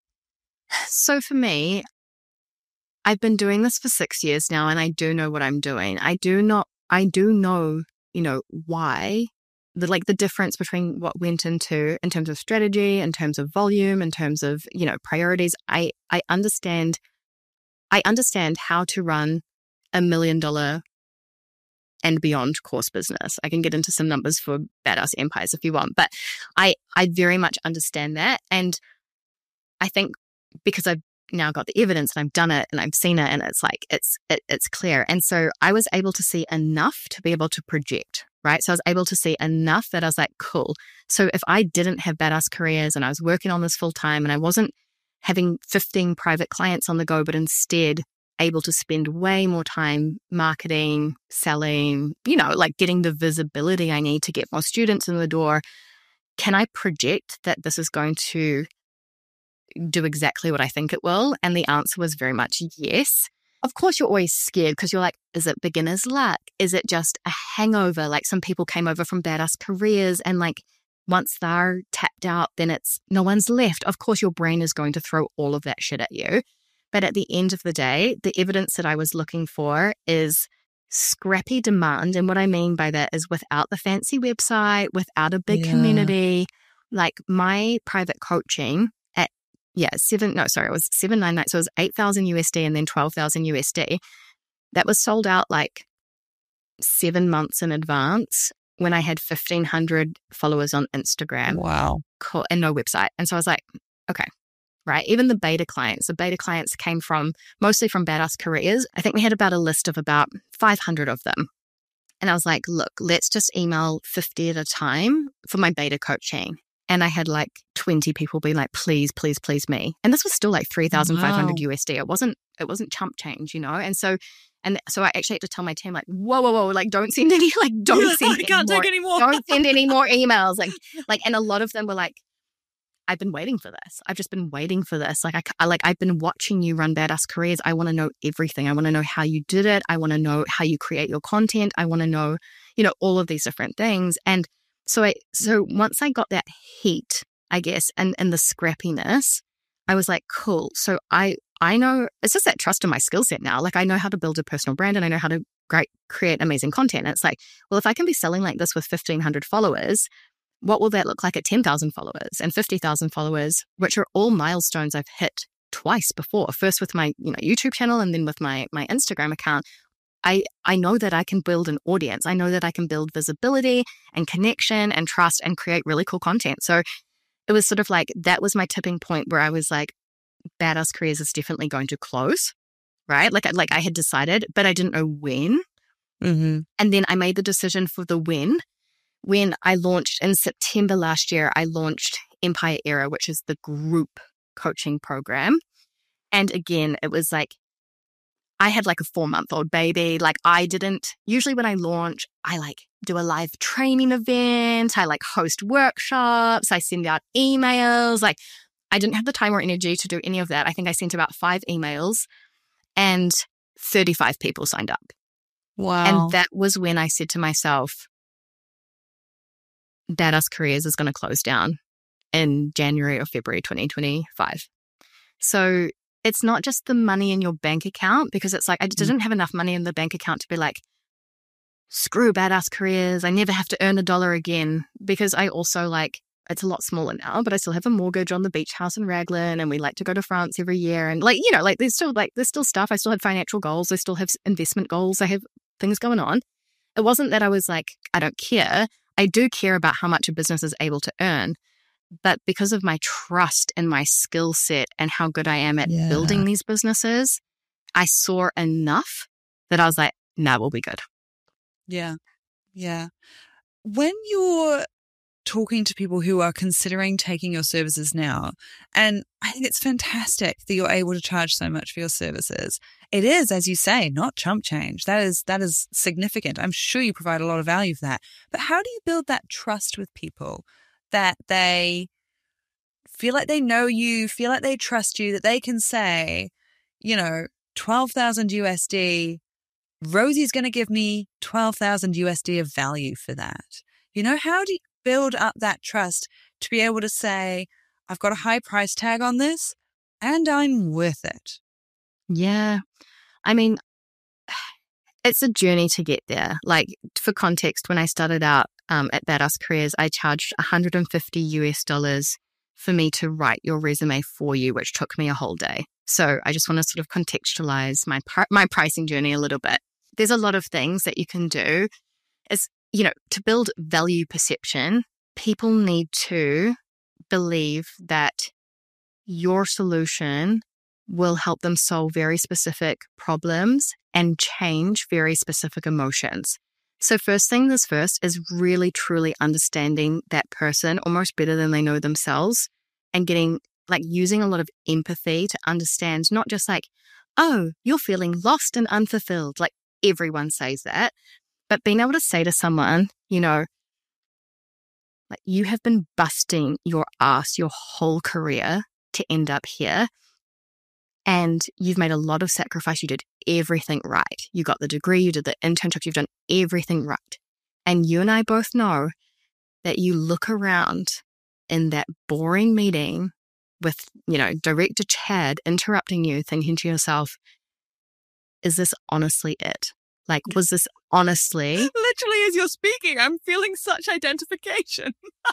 So for me, I've been doing this for six years now, and I do know what I'm doing. I do not, I do know, you know, why, the, like the difference between what went into in terms of strategy, in terms of volume, in terms of, you know, priorities. I, I understand I understand how to run a million dollar and beyond course business. I can get into some numbers for Badass Empires if you want, but I, I very much understand that. And I think because I've now got the evidence and I've done it and I've seen it and it's like, it's, it, it's clear. And so I was able to see enough to be able to project, right? So I was able to see enough that I was like, cool. So if I didn't have Badass Careers and I was working on this full time and I wasn't having fifteen private clients on the go, but instead able to spend way more time marketing, selling, you know, like getting the visibility I need to get more students in the door, can I project that this is going to do exactly what I think it will? And the answer was very much yes. Of course, you're always scared because you're like, is it beginner's luck? Is it just a hangover? Like some people came over from Badass Careers and like once they're tapped out, then it's no one's left. Of course, your brain is going to throw all of that shit at you. But at the end of the day, the evidence that I was looking for is scrappy demand. And what I mean by that is without the fancy website, without a big yeah. community, like my private coaching at, yeah, seven, no, sorry, it was seven nine nine. So it was eight thousand U S D and then twelve thousand U S D. That was sold out like seven months in advance when I had fifteen hundred followers on Instagram. Wow. Cool, and no website. And so I was like, okay. Right. Even the beta clients, the beta clients came from mostly from Badass Careers. I think we had about a list of about five hundred of them. And I was like, look, let's just email fifty at a time for my beta coaching. And I had like twenty people be like, please, please, please me. And this was still like three thousand five hundred wow. U S D. It wasn't, it wasn't chump change, you know? And so, and so I actually had to tell my team like, whoa, whoa, whoa, like don't send any, like don't You're send like, I can't any more, take any more. don't send any more emails. Like, like, and a lot of them were like, I've been waiting for this. I've just been waiting for this. Like I, I like I've been watching you run Badass Careers. I want to know everything. I want to know how you did it. I want to know how you create your content. I want to know, you know, all of these different things. And so I, so once I got that heat, I guess, and and the scrappiness, I was like, cool. So I I know it's just that trust in my skill set now. Like I know how to build a personal brand and I know how to great create amazing content. And it's like, well, if I can be selling like this with fifteen hundred followers, what will that look like at ten thousand followers and fifty thousand followers, which are all milestones I've hit twice before, first with my you know YouTube channel and then with my my Instagram account. I, I know that I can build an audience. I know that I can build visibility and connection and trust and create really cool content. So it was sort of like that was my tipping point where I was like, Badass Careers is definitely going to close, right? Like, like I had decided, but I didn't know when. Mm-hmm. And then I made the decision for the when. When I launched in September last year, I launched Empire Era, which is the group coaching program. And again, it was like, I had like a four month old baby. Like I didn't, usually when I launch, I like do a live training event. I like host workshops. I send out emails. Like I didn't have the time or energy to do any of that. I think I sent about five emails and thirty-five people signed up. Wow. And that was when I said to myself, Badass Careers is going to close down in January or February twenty twenty-five. So it's not just the money in your bank account, because it's like I didn't have enough money in the bank account to be like, screw Badass Careers. I never have to earn a dollar again, because I also like, it's a lot smaller now, but I still have a mortgage on the beach house in Raglan and we like to go to France every year. And like, you know, like there's still like, there's still stuff. I still have financial goals. I still have investment goals. I have things going on. It wasn't that I was like, I don't care. I do care about how much a business is able to earn. But because of my trust and my skill set and how good I am at yeah. building these businesses, I saw enough that I was like, nah, we'll be good. Yeah. Yeah. When you're talking to people who are considering taking your services now, and I think it's fantastic that you're able to charge so much for your services. It is, as you say, not chump change. That is, that is significant. I'm sure you provide a lot of value for that. But how do you build that trust with people? That they feel like they know you, feel like they trust you, that they can say, you know, twelve thousand U S D, Rosie's going to give me twelve thousand U S D of value for that. You know, how do you build up that trust to be able to say, I've got a high price tag on this and I'm worth it? Yeah. I mean, it's a journey to get there. Like for context, when I started out, Um, at Badass Careers, I charged one hundred fifty U S dollars for me to write your resume for you, which took me a whole day. So I just want to sort of contextualize my par- my pricing journey a little bit. there's a lot of things that you can do. Is, you know, to build value perception, people need to believe that your solution will help them solve very specific problems and change very specific emotions. So first thing is first is really truly understanding that person almost better than they know themselves, and getting like using a lot of empathy to understand not just like, oh, you're feeling lost and unfulfilled. Like everyone says that, but being able to say to someone, you know, like you have been busting your ass your whole career to end up here. And you've made a lot of sacrifice. You did everything right. You got the degree, you did the internship, you've done everything right. And you and I both know that you look around in that boring meeting with, you know, Director Chad interrupting you, thinking to yourself, is this honestly it? Like, was this honestly? Literally, as you're speaking, I'm feeling such identification.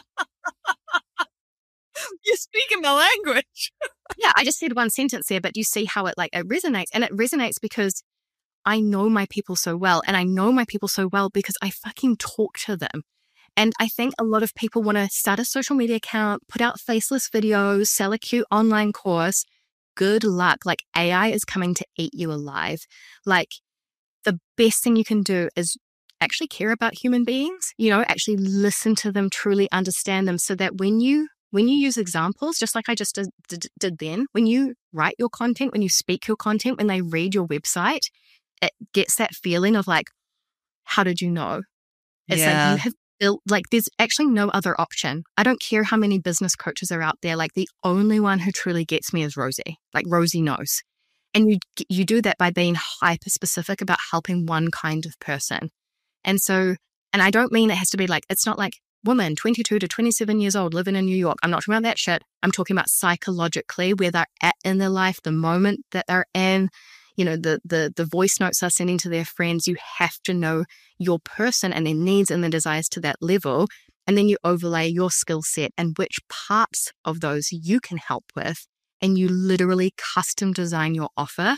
You're speaking my language. Yeah, I just said one sentence there, but you see how it like it resonates. And it resonates because I know my people so well. And I know my people so well because I fucking talk to them. And I think a lot of people want to start a social media account, put out faceless videos, sell a cute online course. Good luck. Like A I is coming to eat you alive. Like the best thing you can do is actually care about human beings, you know, actually listen to them, truly understand them, so that when you When you use examples, just like I just did, did, did then, when you write your content, when you speak your content, when they read your website, it gets that feeling of like, how did you know? It's Yeah. like you have built, like there's actually no other option. I don't care how many business coaches are out there. Like the only one who truly gets me is Rosie. Like Rosie knows. And you you do that by being hyper specific about helping one kind of person. And so, and I don't mean it has to be like, it's not like, woman, twenty-two to twenty-seven years old, living in New York. I'm not talking about that shit. I'm talking about psychologically where they're at in their life, the moment that they're in, you know, the the the voice notes they're sending to their friends. You have to know your person and their needs and their desires to that level. And then you overlay your skill set and which parts of those you can help with. And you literally custom design your offer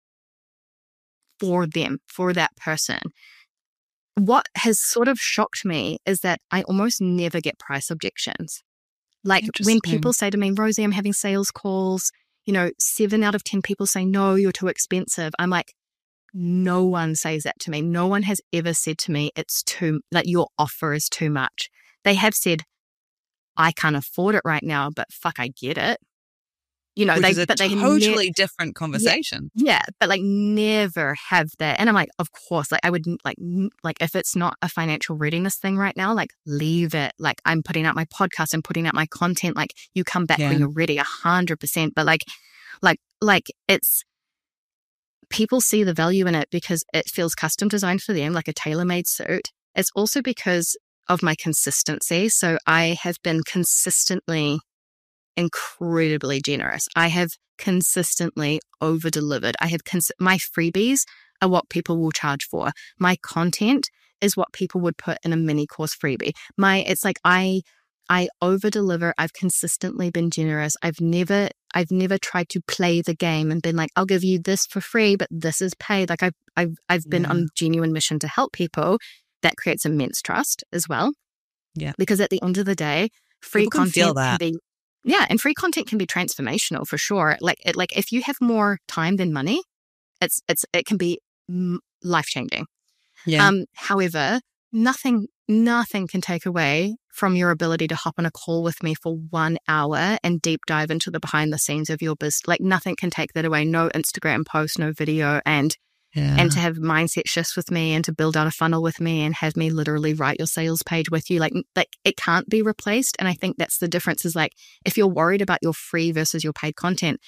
for them, for that person. What has sort of shocked me is that I almost never get price objections. Like when people say to me, Rosie, I'm having sales calls, you know, seven out of ten people say, no, you're too expensive. I'm like, no one says that to me. No one has ever said to me, it's too, like your offer is too much. They have said, I can't afford it right now, but fuck, I get it. You know, Which they, is a but they totally ne- different conversation. Yeah, yeah, but like never have that. And I'm like, of course, like I would like, like if it's not a financial readiness thing right now, like leave it. Like I'm putting out my podcast and putting out my content. Like you come back Yeah. when you're ready, a hundred percent. But like, like, like it's, people see the value in it because it feels custom designed for them, like a tailor-made suit. It's also because of my consistency. So I have been consistently incredibly generous. I have consistently over-delivered. I have cons- my freebies are what people will charge for. My content is what people would put in a mini course freebie. My it's like I I over-deliver. I've consistently been generous. I've never I've never tried to play the game and been like, I'll give you this for free, but this is paid. Like I've I've I've been Yeah. on genuine mission to help people. That creates immense trust as well. Yeah. Because at the end of the day, free People can content feel can that. be yeah, and free content can be transformational for sure. Like it, like if you have more time than money, it's it's it can be mm, life-changing. Yeah. Um, however, nothing nothing can take away from your ability to hop on a call with me for one hour and deep dive into the behind the scenes of your business. Like nothing can take that away. No Instagram post, no video, and yeah. and to have mindset shifts with me and to build out a funnel with me and have me literally write your sales page with you. Like, like it can't be replaced. And I think that's the difference is like, if you're worried about your free versus your paid content,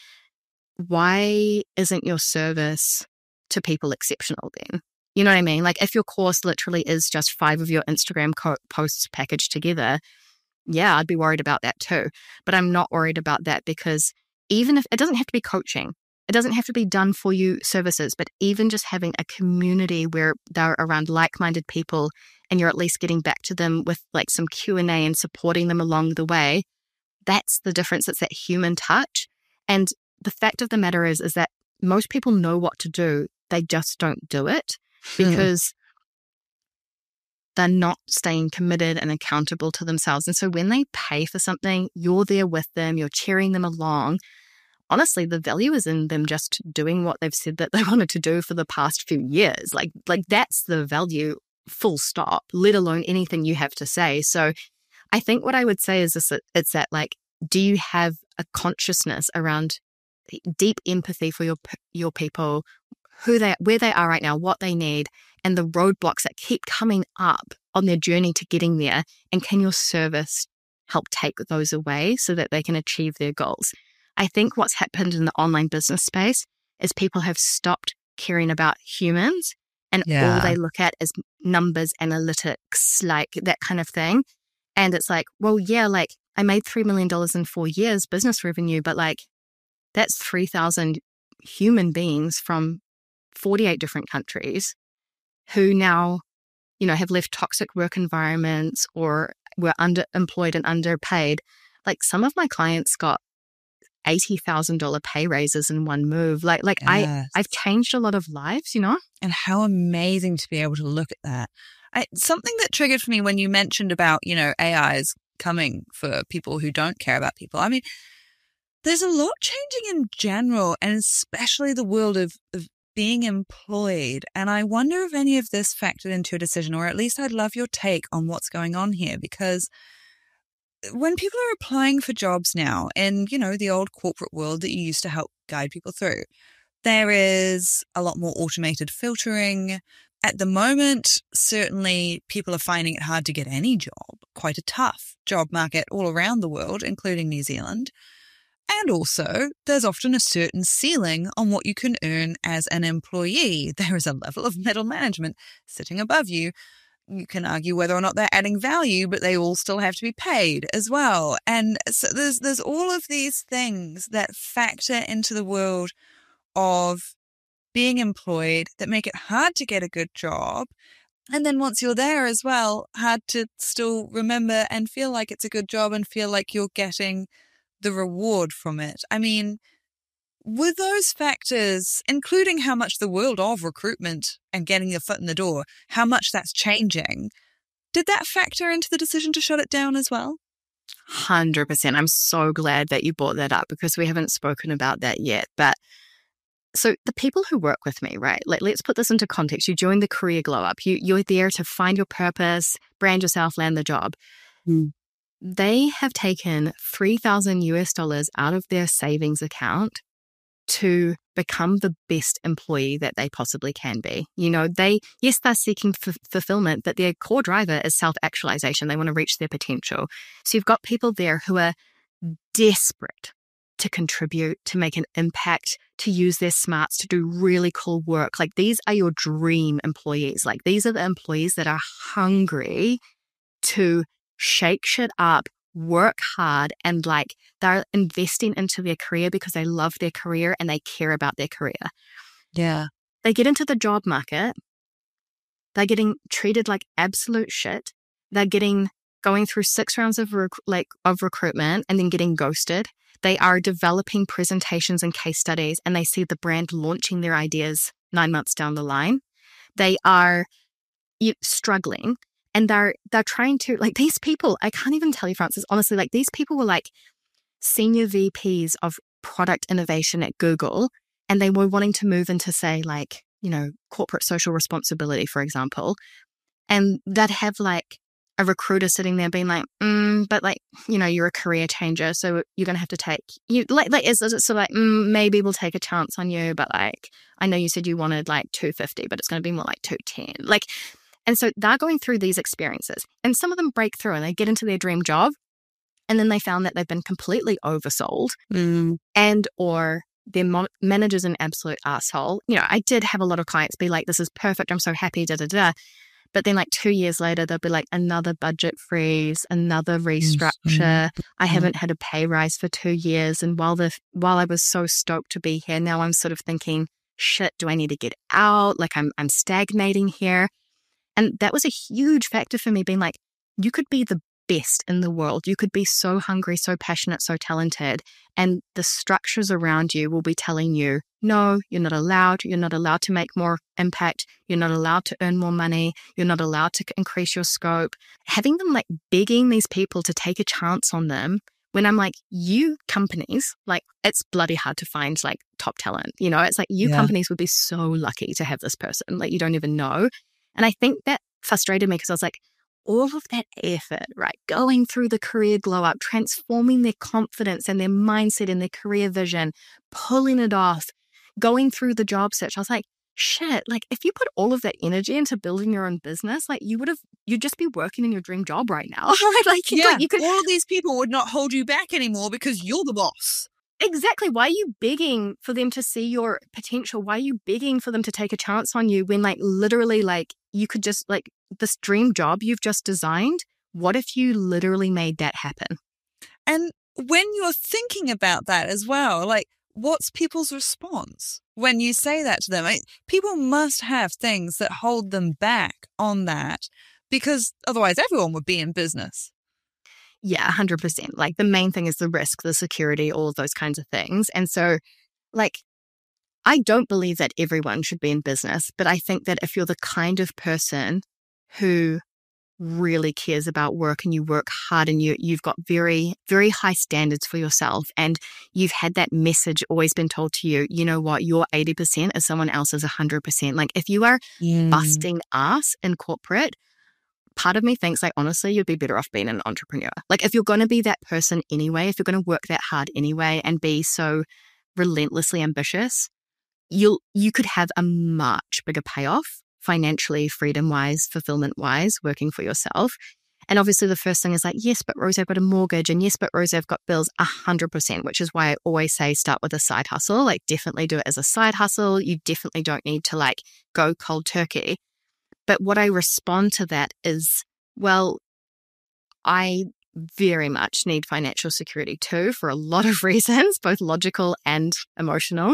why isn't your service to people exceptional then? You know what I mean? Like if your course literally is just five of your Instagram co- posts packaged together, yeah, I'd be worried about that too. But I'm not worried about that because even if it doesn't have to be coaching, it doesn't have to be done for you services, but even just having a community where they're around like-minded people and you're at least getting back to them with like some Q and A and supporting them along the way, that's the difference. It's that human touch. And the fact of the matter is, is that most people know what to do. They just don't do it. because they're not staying committed and accountable to themselves. And so when they pay for something, you're there with them, you're cheering them along. Honestly, the value is in them just doing what they've said that they wanted to do for the past few years. Like, like that's the value, full stop, let alone anything you have to say. So I think what I would say is this, it's that, like, do you have a consciousness around deep empathy for your your people, who they, where they are right now, what they need, and the roadblocks that keep coming up on their journey to getting there? And can your service help take those away so that they can achieve their goals? I think what's happened in the online business space is people have stopped caring about humans, and Yeah. all they look at is numbers, analytics, like that kind of thing. And it's like, well, yeah, like I made three million dollars in four years business revenue, but like that's three thousand human beings from forty-eight different countries who now, you know, have left toxic work environments or were underemployed and underpaid. Like some of my clients got eighty thousand dollars pay raises in one move. Like, like Yes. I, I've changed a lot of lives, you know? And how amazing to be able to look at that. I, something that triggered for me when you mentioned about, you know, A Is coming for people who don't care about people. I mean, there's a lot changing in general, and especially the world of, of being employed. And I wonder if any of this factored into a decision, or at least I'd love your take on what's going on here, because when people are applying for jobs now in, you know, the old corporate world that you used to help guide people through, there is a lot more automated filtering. At the moment, certainly people are finding it hard to get any job, quite a tough job market all around the world, including New Zealand. And also, there's often a certain ceiling on what you can earn as an employee. There is a level of middle management sitting above you. You can argue whether or not they're adding value, but they all still have to be paid as well. And so there's there's all of these things that factor into the world of being employed that make it hard to get a good job. And then once you're there as well, hard to still remember and feel like it's a good job and feel like you're getting the reward from it. I mean, with those factors, including how much the world of recruitment and getting your foot in the door, how much that's changing, did that factor into the decision to shut it down as well? one hundred percent. I'm so glad that you brought that up because we haven't spoken about that yet. But so the people who work with me, right? Like, let's put this into context. You joined the career glow up. You, you're there to find your purpose, brand yourself, land the job. Mm. They have taken three thousand US dollars out of their savings account to become the best employee that they possibly can be. You know, they, yes, they're seeking f- fulfillment, but their core driver is self-actualization. They want to reach their potential. So you've got people there who are desperate to contribute, to make an impact, to use their smarts, to do really cool work. Like, these are your dream employees. Like, these are the employees that are hungry to shake shit up, work hard, and like they're investing into their career because they love their career and they care about their career. Yeah. They get into the job market. They're getting treated like absolute shit. They're getting going through six rounds of rec- like of recruitment and then getting ghosted. They are developing presentations and case studies, and they see the brand launching their ideas nine months down the line. They are you, struggling. And they're they're trying to, like, these people, I can't even tell you, Frances, honestly, like, these people were like senior V Ps of product innovation at Google, and they were wanting to move into, say, like, you know, corporate social responsibility, for example. And they'd have like a recruiter sitting there being like, mm, but like, you know, you're a career changer, so you're going to have to take, you like, like, is it sort of like, mm, maybe we'll take a chance on you, but like, I know you said you wanted like two fifty, but it's going to be more like two ten. Like, and so they're going through these experiences, and some of them break through and they get into their dream job, and then they found that they've been completely oversold, Mm. and or their mo- manager's an absolute asshole. You know, I did have a lot of clients be like, this is perfect, I'm so happy, da da da. But then like two years later, they'll be like, another budget freeze, another restructure. Mm-hmm. I haven't had a pay rise for two years. And while the while I was so stoked to be here, now I'm sort of thinking, shit, do I need to get out? Like, I'm I'm stagnating here. And that was a huge factor for me, being like, you could be the best in the world. You could be so hungry, so passionate, so talented, and the structures around you will be telling you, no, you're not allowed. You're not allowed to make more impact. You're not allowed to earn more money. You're not allowed to increase your scope. Having them like begging these people to take a chance on them, when I'm like, you companies, like it's bloody hard to find like top talent. You know, it's like you yeah. companies would be so lucky to have this person. Like you don't even know. And I think that frustrated me because I was like, all of that effort, right? Going through the career glow up, transforming their confidence and their mindset and their career vision, pulling it off, going through the job search. I was like, shit, like if you put all of that energy into building your own business, like you would have, you'd just be working in your dream job right now. like, yeah, like you could, all of these people would not hold you back anymore because you're the boss. Exactly. Why are you begging for them to see your potential? Why are you begging for them to take a chance on you when like literally like you could just like this dream job you've just designed? What if you literally made that happen? And when you're thinking about that as well, like what's people's response when you say that to them? I, people must have things that hold them back on that because otherwise everyone would be in business. Yeah, one hundred percent. Like the main thing is the risk, the security, all of those kinds of things. And so like, I don't believe that everyone should be in business, but I think that if you're the kind of person who really cares about work and you work hard and you, you've got very, very high standards for yourself and you've had that message always been told to you, you know what, your eighty percent is someone else's one hundred percent. Like if you are mm. busting ass in corporate, part of me thinks like, honestly, you'd be better off being an entrepreneur. Like if you're going to be that person anyway, if you're going to work that hard anyway and be so relentlessly ambitious, you'll, you could have a much bigger payoff financially, freedom-wise, fulfillment-wise, working for yourself. And obviously the first thing is like, yes, but Rose, I've got a mortgage and yes, but Rose, I've got bills, one hundred percent, which is why I always say start with a side hustle. Like definitely do it as a side hustle. You definitely don't need to like go cold turkey. But what I respond to that is, well, I very much need financial security too for a lot of reasons, both logical and emotional.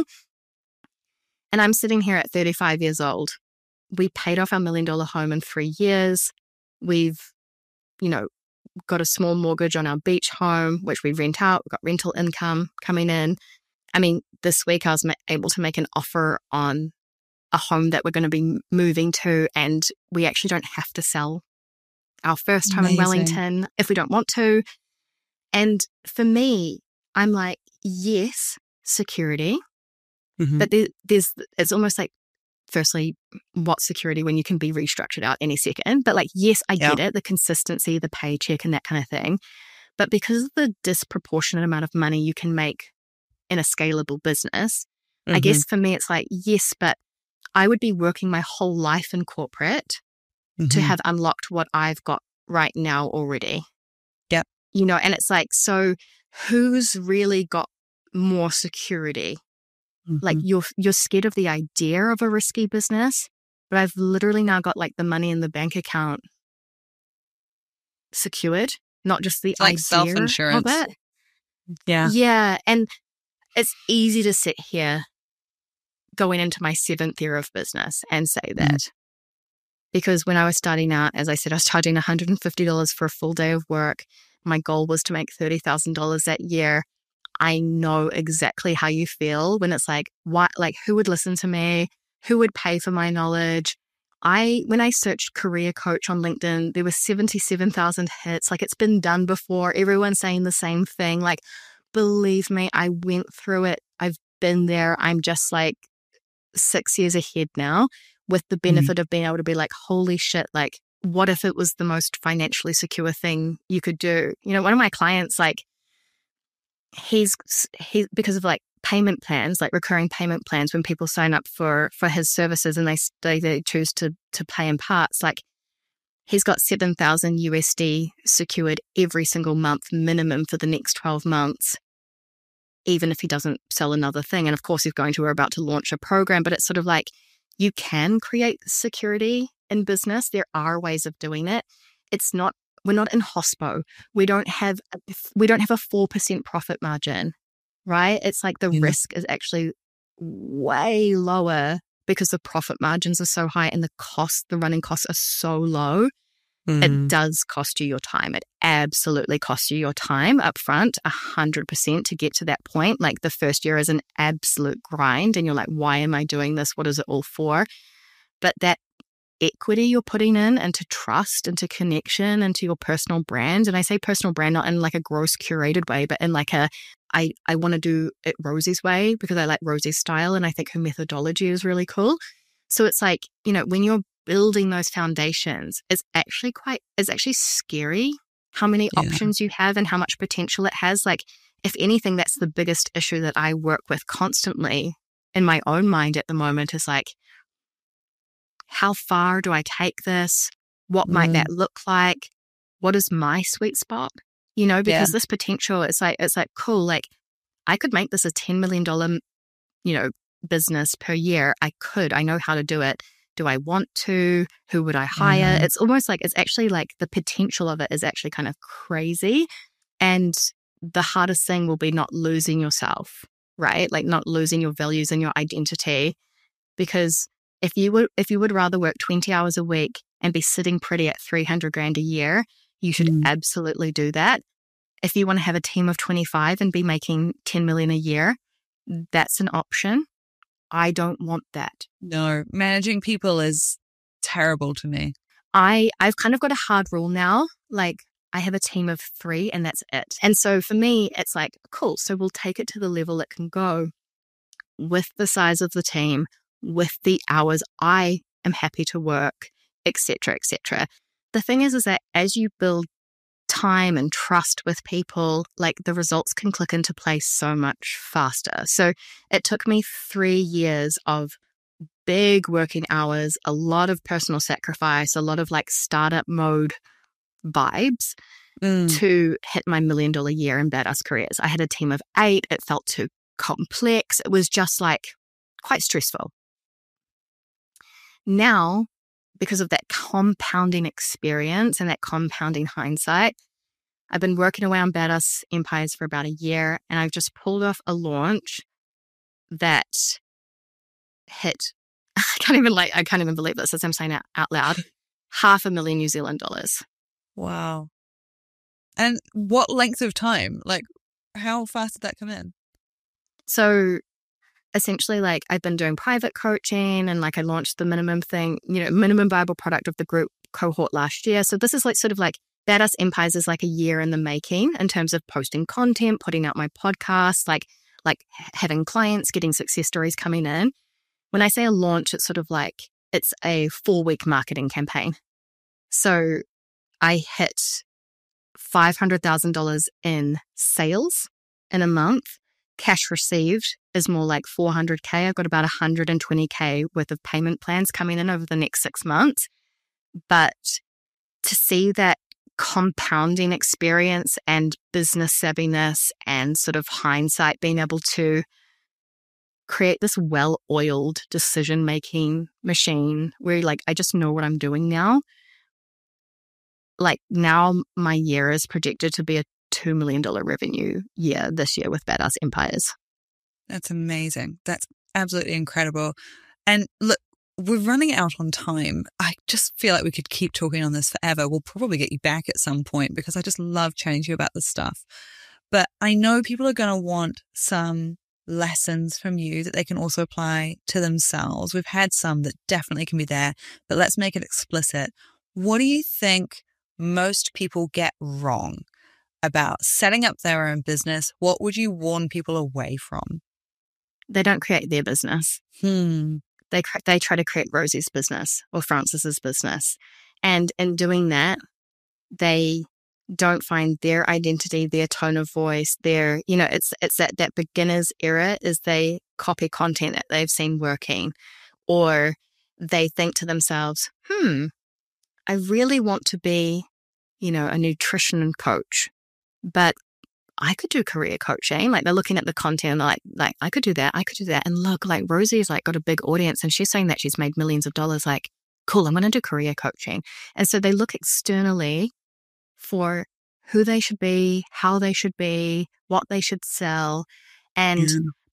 And I'm sitting here at thirty-five years old. We paid off our million dollar home in three years. We've, you know, got a small mortgage on our beach home, which we rent out. We've got rental income coming in. I mean, this week I was ma- able to make an offer on a home that we're going to be moving to, and we actually don't have to sell our first home Amazing. in Wellington if we don't want to. And for me, I'm like, yes, security, mm-hmm. but there, there's, it's almost like, firstly, what security when you can be restructured out any second? But like, yes, I get yeah. it, the consistency, the paycheck and that kind of thing. But because of the disproportionate amount of money you can make in a scalable business, mm-hmm. I guess for me, it's like, yes, but I would be working my whole life in corporate mm-hmm. to have unlocked what I've got right now already. Yeah. You know, and it's like, so who's really got more security? Mm-hmm. Like you're you're scared of the idea of a risky business, but I've literally now got like the money in the bank account secured, not just the it's like idea self-insurance. of it. Yeah. Yeah. And it's easy to sit here going into my seventh year of business and say that. Mm. Because when I was starting out, as I said, I was charging one hundred fifty dollars for a full day of work. My goal was to make thirty thousand dollars that year. I know exactly how you feel when it's like, what, like who would listen to me? Who would pay for my knowledge? I, when I searched career coach on LinkedIn, there were seventy-seven thousand hits. Like it's been done before. Everyone's saying the same thing. Like, believe me, I went through it. I've been there. I'm just like six years ahead now with the benefit mm. of being able to be like, holy shit, like what if it was the most financially secure thing you could do? You know, one of my clients, like, he's he because of like payment plans, like recurring payment plans, when people sign up for for his services and they they, they choose to to pay in parts, like he's got seven thousand U S D secured every single month minimum for the next twelve months, even if he doesn't sell another thing. And of course he's going to, we're about to launch a program, but it's sort of like you can create security in business. There are ways of doing it. It's not We're not in hospo. We don't have a, we don't have a four percent profit margin, right? It's like the yeah. risk is actually way lower because the profit margins are so high and the cost, the running costs are so low Mm. It does cost you your time. It absolutely costs you your time up front, one hundred percent to get to that point. Like the first year is an absolute grind and you're like, why am I doing this? What is it all for? But that equity you're putting in into trust, into connection, into your personal brand. And I say personal brand not in like a gross curated way, but in like a, I, I want to do it Rosie's way because I like Rosie's style and I think her methodology is really cool. So it's like, you know, when you're building those foundations, it's actually quite, it's actually scary how many yeah. options you have and how much potential it has. Like, if anything, that's the biggest issue that I work with constantly in my own mind at the moment is like, how far do I take this? What mm. might that look like? What is my sweet spot? You know, because yeah. this potential, it's like, it's like, cool, like I could make this a ten million dollars, you know, business per year. I could, I know how to do it. Do I want to? Who would I hire? Mm. It's almost like, it's actually like the potential of it is actually kind of crazy. And the hardest thing will be not losing yourself, right? Like not losing your values and your identity. Because if you would, if you would rather work twenty hours a week and be sitting pretty at three hundred grand a year, you should mm. absolutely do that. If you want to have a team of twenty-five and be making ten million a year, that's an option. I don't want that. No, managing people is terrible to me. I, I've kind of got a hard rule now. Like I have a team of three and that's it. And so for me, it's like, cool. So we'll take it to the level it can go with the size of the team, with the hours I am happy to work, et cetera, et cetera. The thing is, is that as you build time and trust with people, like the results can click into place so much faster. So it took me three years of big working hours, a lot of personal sacrifice, a lot of like startup mode vibes mm. to hit my million dollar year in Badass Careers. I had a team of eight. It felt too complex. It was just like quite stressful. Now, because of that compounding experience and that compounding hindsight, I've been working away on Badass Empires for about a year, and I've just pulled off a launch that hit, I can't even like, I can't even believe this as I'm saying it out loud, half a million New Zealand dollars. Wow. And what length of time? Like, how fast did that come in? So essentially, like I've been doing private coaching and like I launched the minimum thing, you know, minimum viable product of the group cohort last year. So this is like sort of like Badass Empires is like a year in the making in terms of posting content, putting out my podcast, like, like having clients, getting success stories coming in. When I say a launch, it's sort of like, it's a four week marketing campaign. So I hit five hundred thousand dollars in sales in a month. Cash received is more like four hundred K. I've got about one hundred twenty K worth of payment plans coming in over the next six months. But to see that compounding experience and business savviness and sort of hindsight, being able to create this well-oiled decision-making machine where like, I just know what I'm doing now. Like now my year is projected to be a two million dollars revenue year this year with Badass Empires. That's amazing. That's absolutely incredible. And look, we're running out on time. I just feel like we could keep talking on this forever. We'll probably get you back at some point because I just love chatting to you about this stuff. But I know people are going to want some lessons from you that they can also apply to themselves. We've had some that definitely can be there, but let's make it explicit. What do you think most people get wrong about setting up their own business? What would you warn people away from? They don't create their business. Hmm. They they try to create Rosie's business or Frances's business. And in doing that, they don't find their identity, their tone of voice, their, you know, it's it's that, that beginner's error is they copy content that they've seen working, or they think to themselves, hmm, I really want to be, you know, a nutrition coach, but I could do career coaching. Like they're looking at the content and they're like, like, I could do that. I could do that. And look, like Rosie's like got a big audience and she's saying that she's made millions of dollars. Like, cool, I'm going to do career coaching. And so they look externally for who they should be, how they should be, what they should sell. And yeah.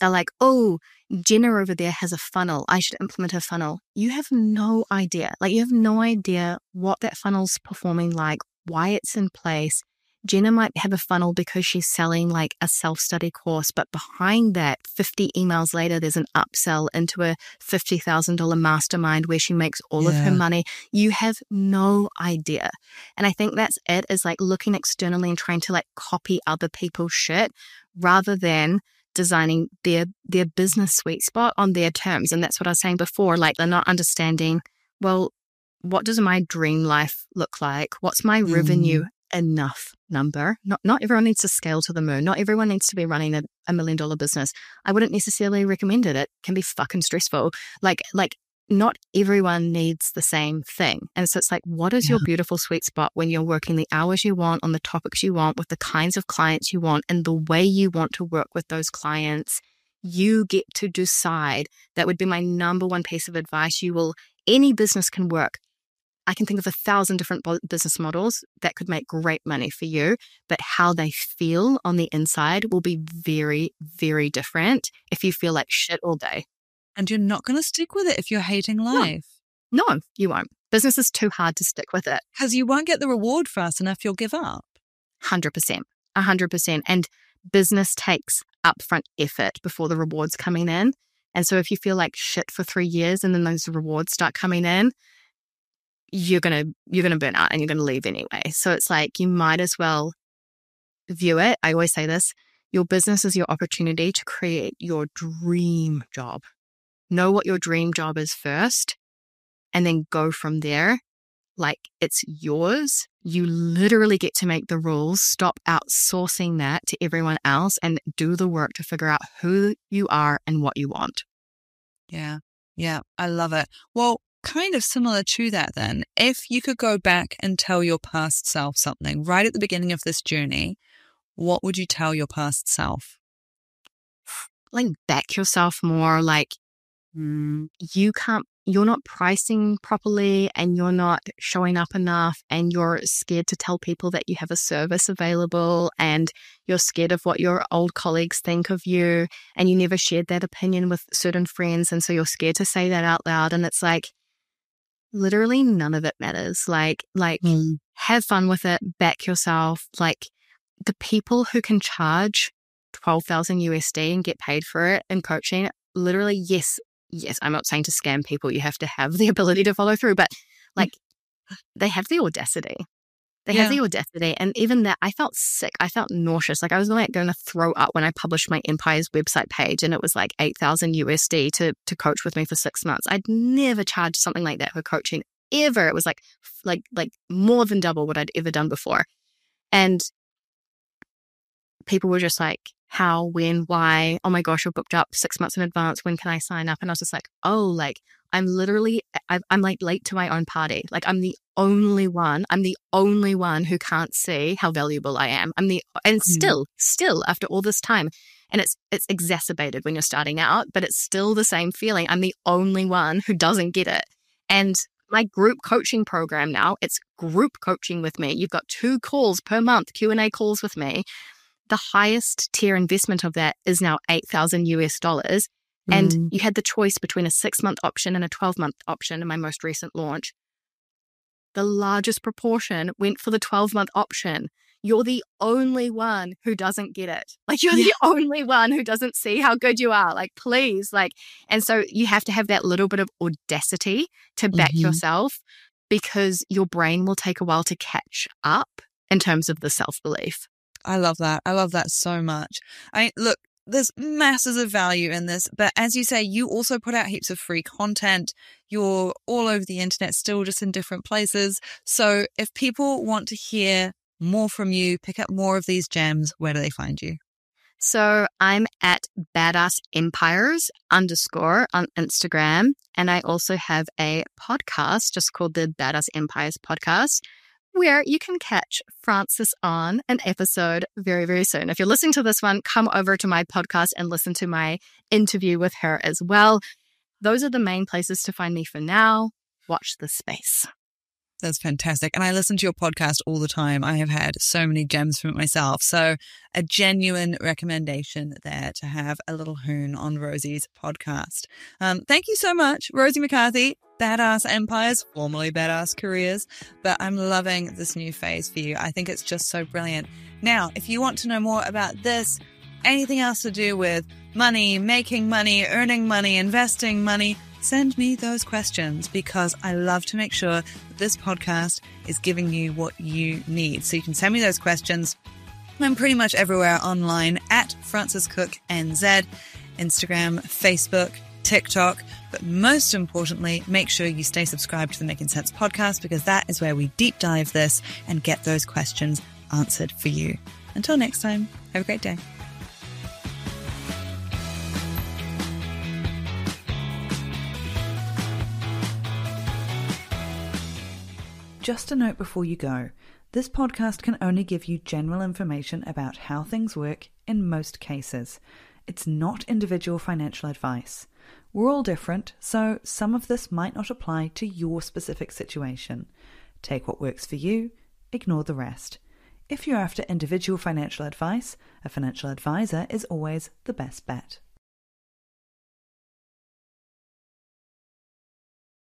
They're like, oh, Jenna over there has a funnel. I should implement a funnel. You have no idea. Like, you have no idea what that funnel's performing like, why it's in place. Jenna might have a funnel because she's selling like a self-study course, but behind that, fifty emails later, there's an upsell into a fifty thousand dollars mastermind where she makes all yeah. of her money. You have no idea. And I think that's it, is like looking externally and trying to like copy other people's shit rather than designing their their business sweet spot on their terms. And that's what I was saying before, like they're not understanding, well, what does my dream life look like? What's my mm. revenue enough number? Not not everyone needs to scale to the moon. Not everyone needs to be running a, a million dollar business. I wouldn't necessarily recommend it. It can be fucking stressful. Like, like not everyone needs the same thing. And so it's like, what is yeah. your beautiful sweet spot when you're working the hours you want on the topics you want with the kinds of clients you want and the way you want to work with those clients? You get to decide. That would be my number one piece of advice. You will, any business can work. I can think of a thousand different business models that could make great money for you, but how they feel on the inside will be very, very different if you feel like shit all day. And you're not going to stick with it if you're hating life. No, no, you won't. Business is too hard to stick with it. Because you won't get the reward fast enough, you'll give up. one hundred percent. one hundred percent. And business takes upfront effort before the rewards coming in. And so if you feel like shit for three years and then those rewards start coming in, you're going to you're going to burn out and you're going to leave anyway. So it's like you might as well view it. I always say this, your business is your opportunity to create your dream job. Know what your dream job is first and then go from there. Like it's yours. You literally get to make the rules. Stop outsourcing that to everyone else and do the work to figure out who you are and what you want. Yeah. Yeah. I love it. Well, kind of similar to that then, if you could go back and tell your past self something right at the beginning of this journey, what would you tell your past self? Like back yourself more, like mm, you can't, you're not pricing properly and you're not showing up enough and you're scared to tell people that you have a service available and you're scared of what your old colleagues think of you and you never shared that opinion with certain friends and so you're scared to say that out loud. And it's like, literally none of it matters. Like, like mm. have fun with it, back yourself. Like the people who can charge twelve thousand U S D and get paid for it in coaching, literally, yes, yes, I'm not saying to scam people, you have to have the ability to follow through, but like they have the audacity. They yeah. have the audacity. And even that, I felt sick. I felt nauseous. Like I was like going to throw up when I published my Empire's website page and it was like eight thousand U S D to to coach with me for six months. I'd never charged something like that for coaching ever. It was like, like, like more than double what I'd ever done before. And people were just like, how, when, why? Oh my gosh, you're booked up six months in advance. When can I sign up? And I was just like, oh, like I'm literally, I've, I'm like late to my own party. Like I'm the only one, I'm the only one who can't see how valuable I am. I'm the, and mm. still, still after all this time, and it's, it's exacerbated when you're starting out, but it's still the same feeling. I'm the only one who doesn't get it. And my group coaching program now, it's group coaching with me. You've got two calls per month, Q and A calls with me. The highest tier investment of that is now eight thousand U S dollars. And mm. you had the choice between a six-month option and a twelve-month option in my most recent launch. The largest proportion went for the twelve-month option. You're the only one who doesn't get it. Like you're yeah. the only one who doesn't see how good you are. Like, please. Like, and so you have to have that little bit of audacity to back mm-hmm. yourself because your brain will take a while to catch up in terms of the self-belief. I love that. I love that so much. I look, there's masses of value in this, but as you say, you also put out heaps of free content. You're all over the internet, still just in different places. So if people want to hear more from you, pick up more of these gems, where do they find you? So I'm at Badass Empires underscore on Instagram. And I also have a podcast just called the Badass Empires Podcast, where you can catch Frances on an episode very, very soon. If you're listening to this one, come over to my podcast and listen to my interview with her as well. Those are the main places to find me for now. Watch this space. That's fantastic. And I listen to your podcast all the time. I have had so many gems from it myself. So a genuine recommendation there to have a little hoon on Rosie's podcast. Um, thank you so much, Rosie McCarthy, Badass Empires, formerly Badass Careers. But I'm loving this new phase for you. I think it's just so brilliant. Now, if you want to know more about this, anything else to do with money, making money, earning money, investing money, send me those questions, because I love to make sure that this podcast is giving you what you need. So you can send me those questions. I'm pretty much everywhere online at Frances Cook N Z, Instagram, Facebook, TikTok. But most importantly, make sure you stay subscribed to the Making Sense podcast, because that is where we deep dive this and get those questions answered for you. Until next time, have a great day. Just a note before you go, this podcast can only give you general information about how things work in most cases. It's not individual financial advice. We're all different, so some of this might not apply to your specific situation. Take what works for you, ignore the rest. If you're after individual financial advice, a financial advisor is always the best bet.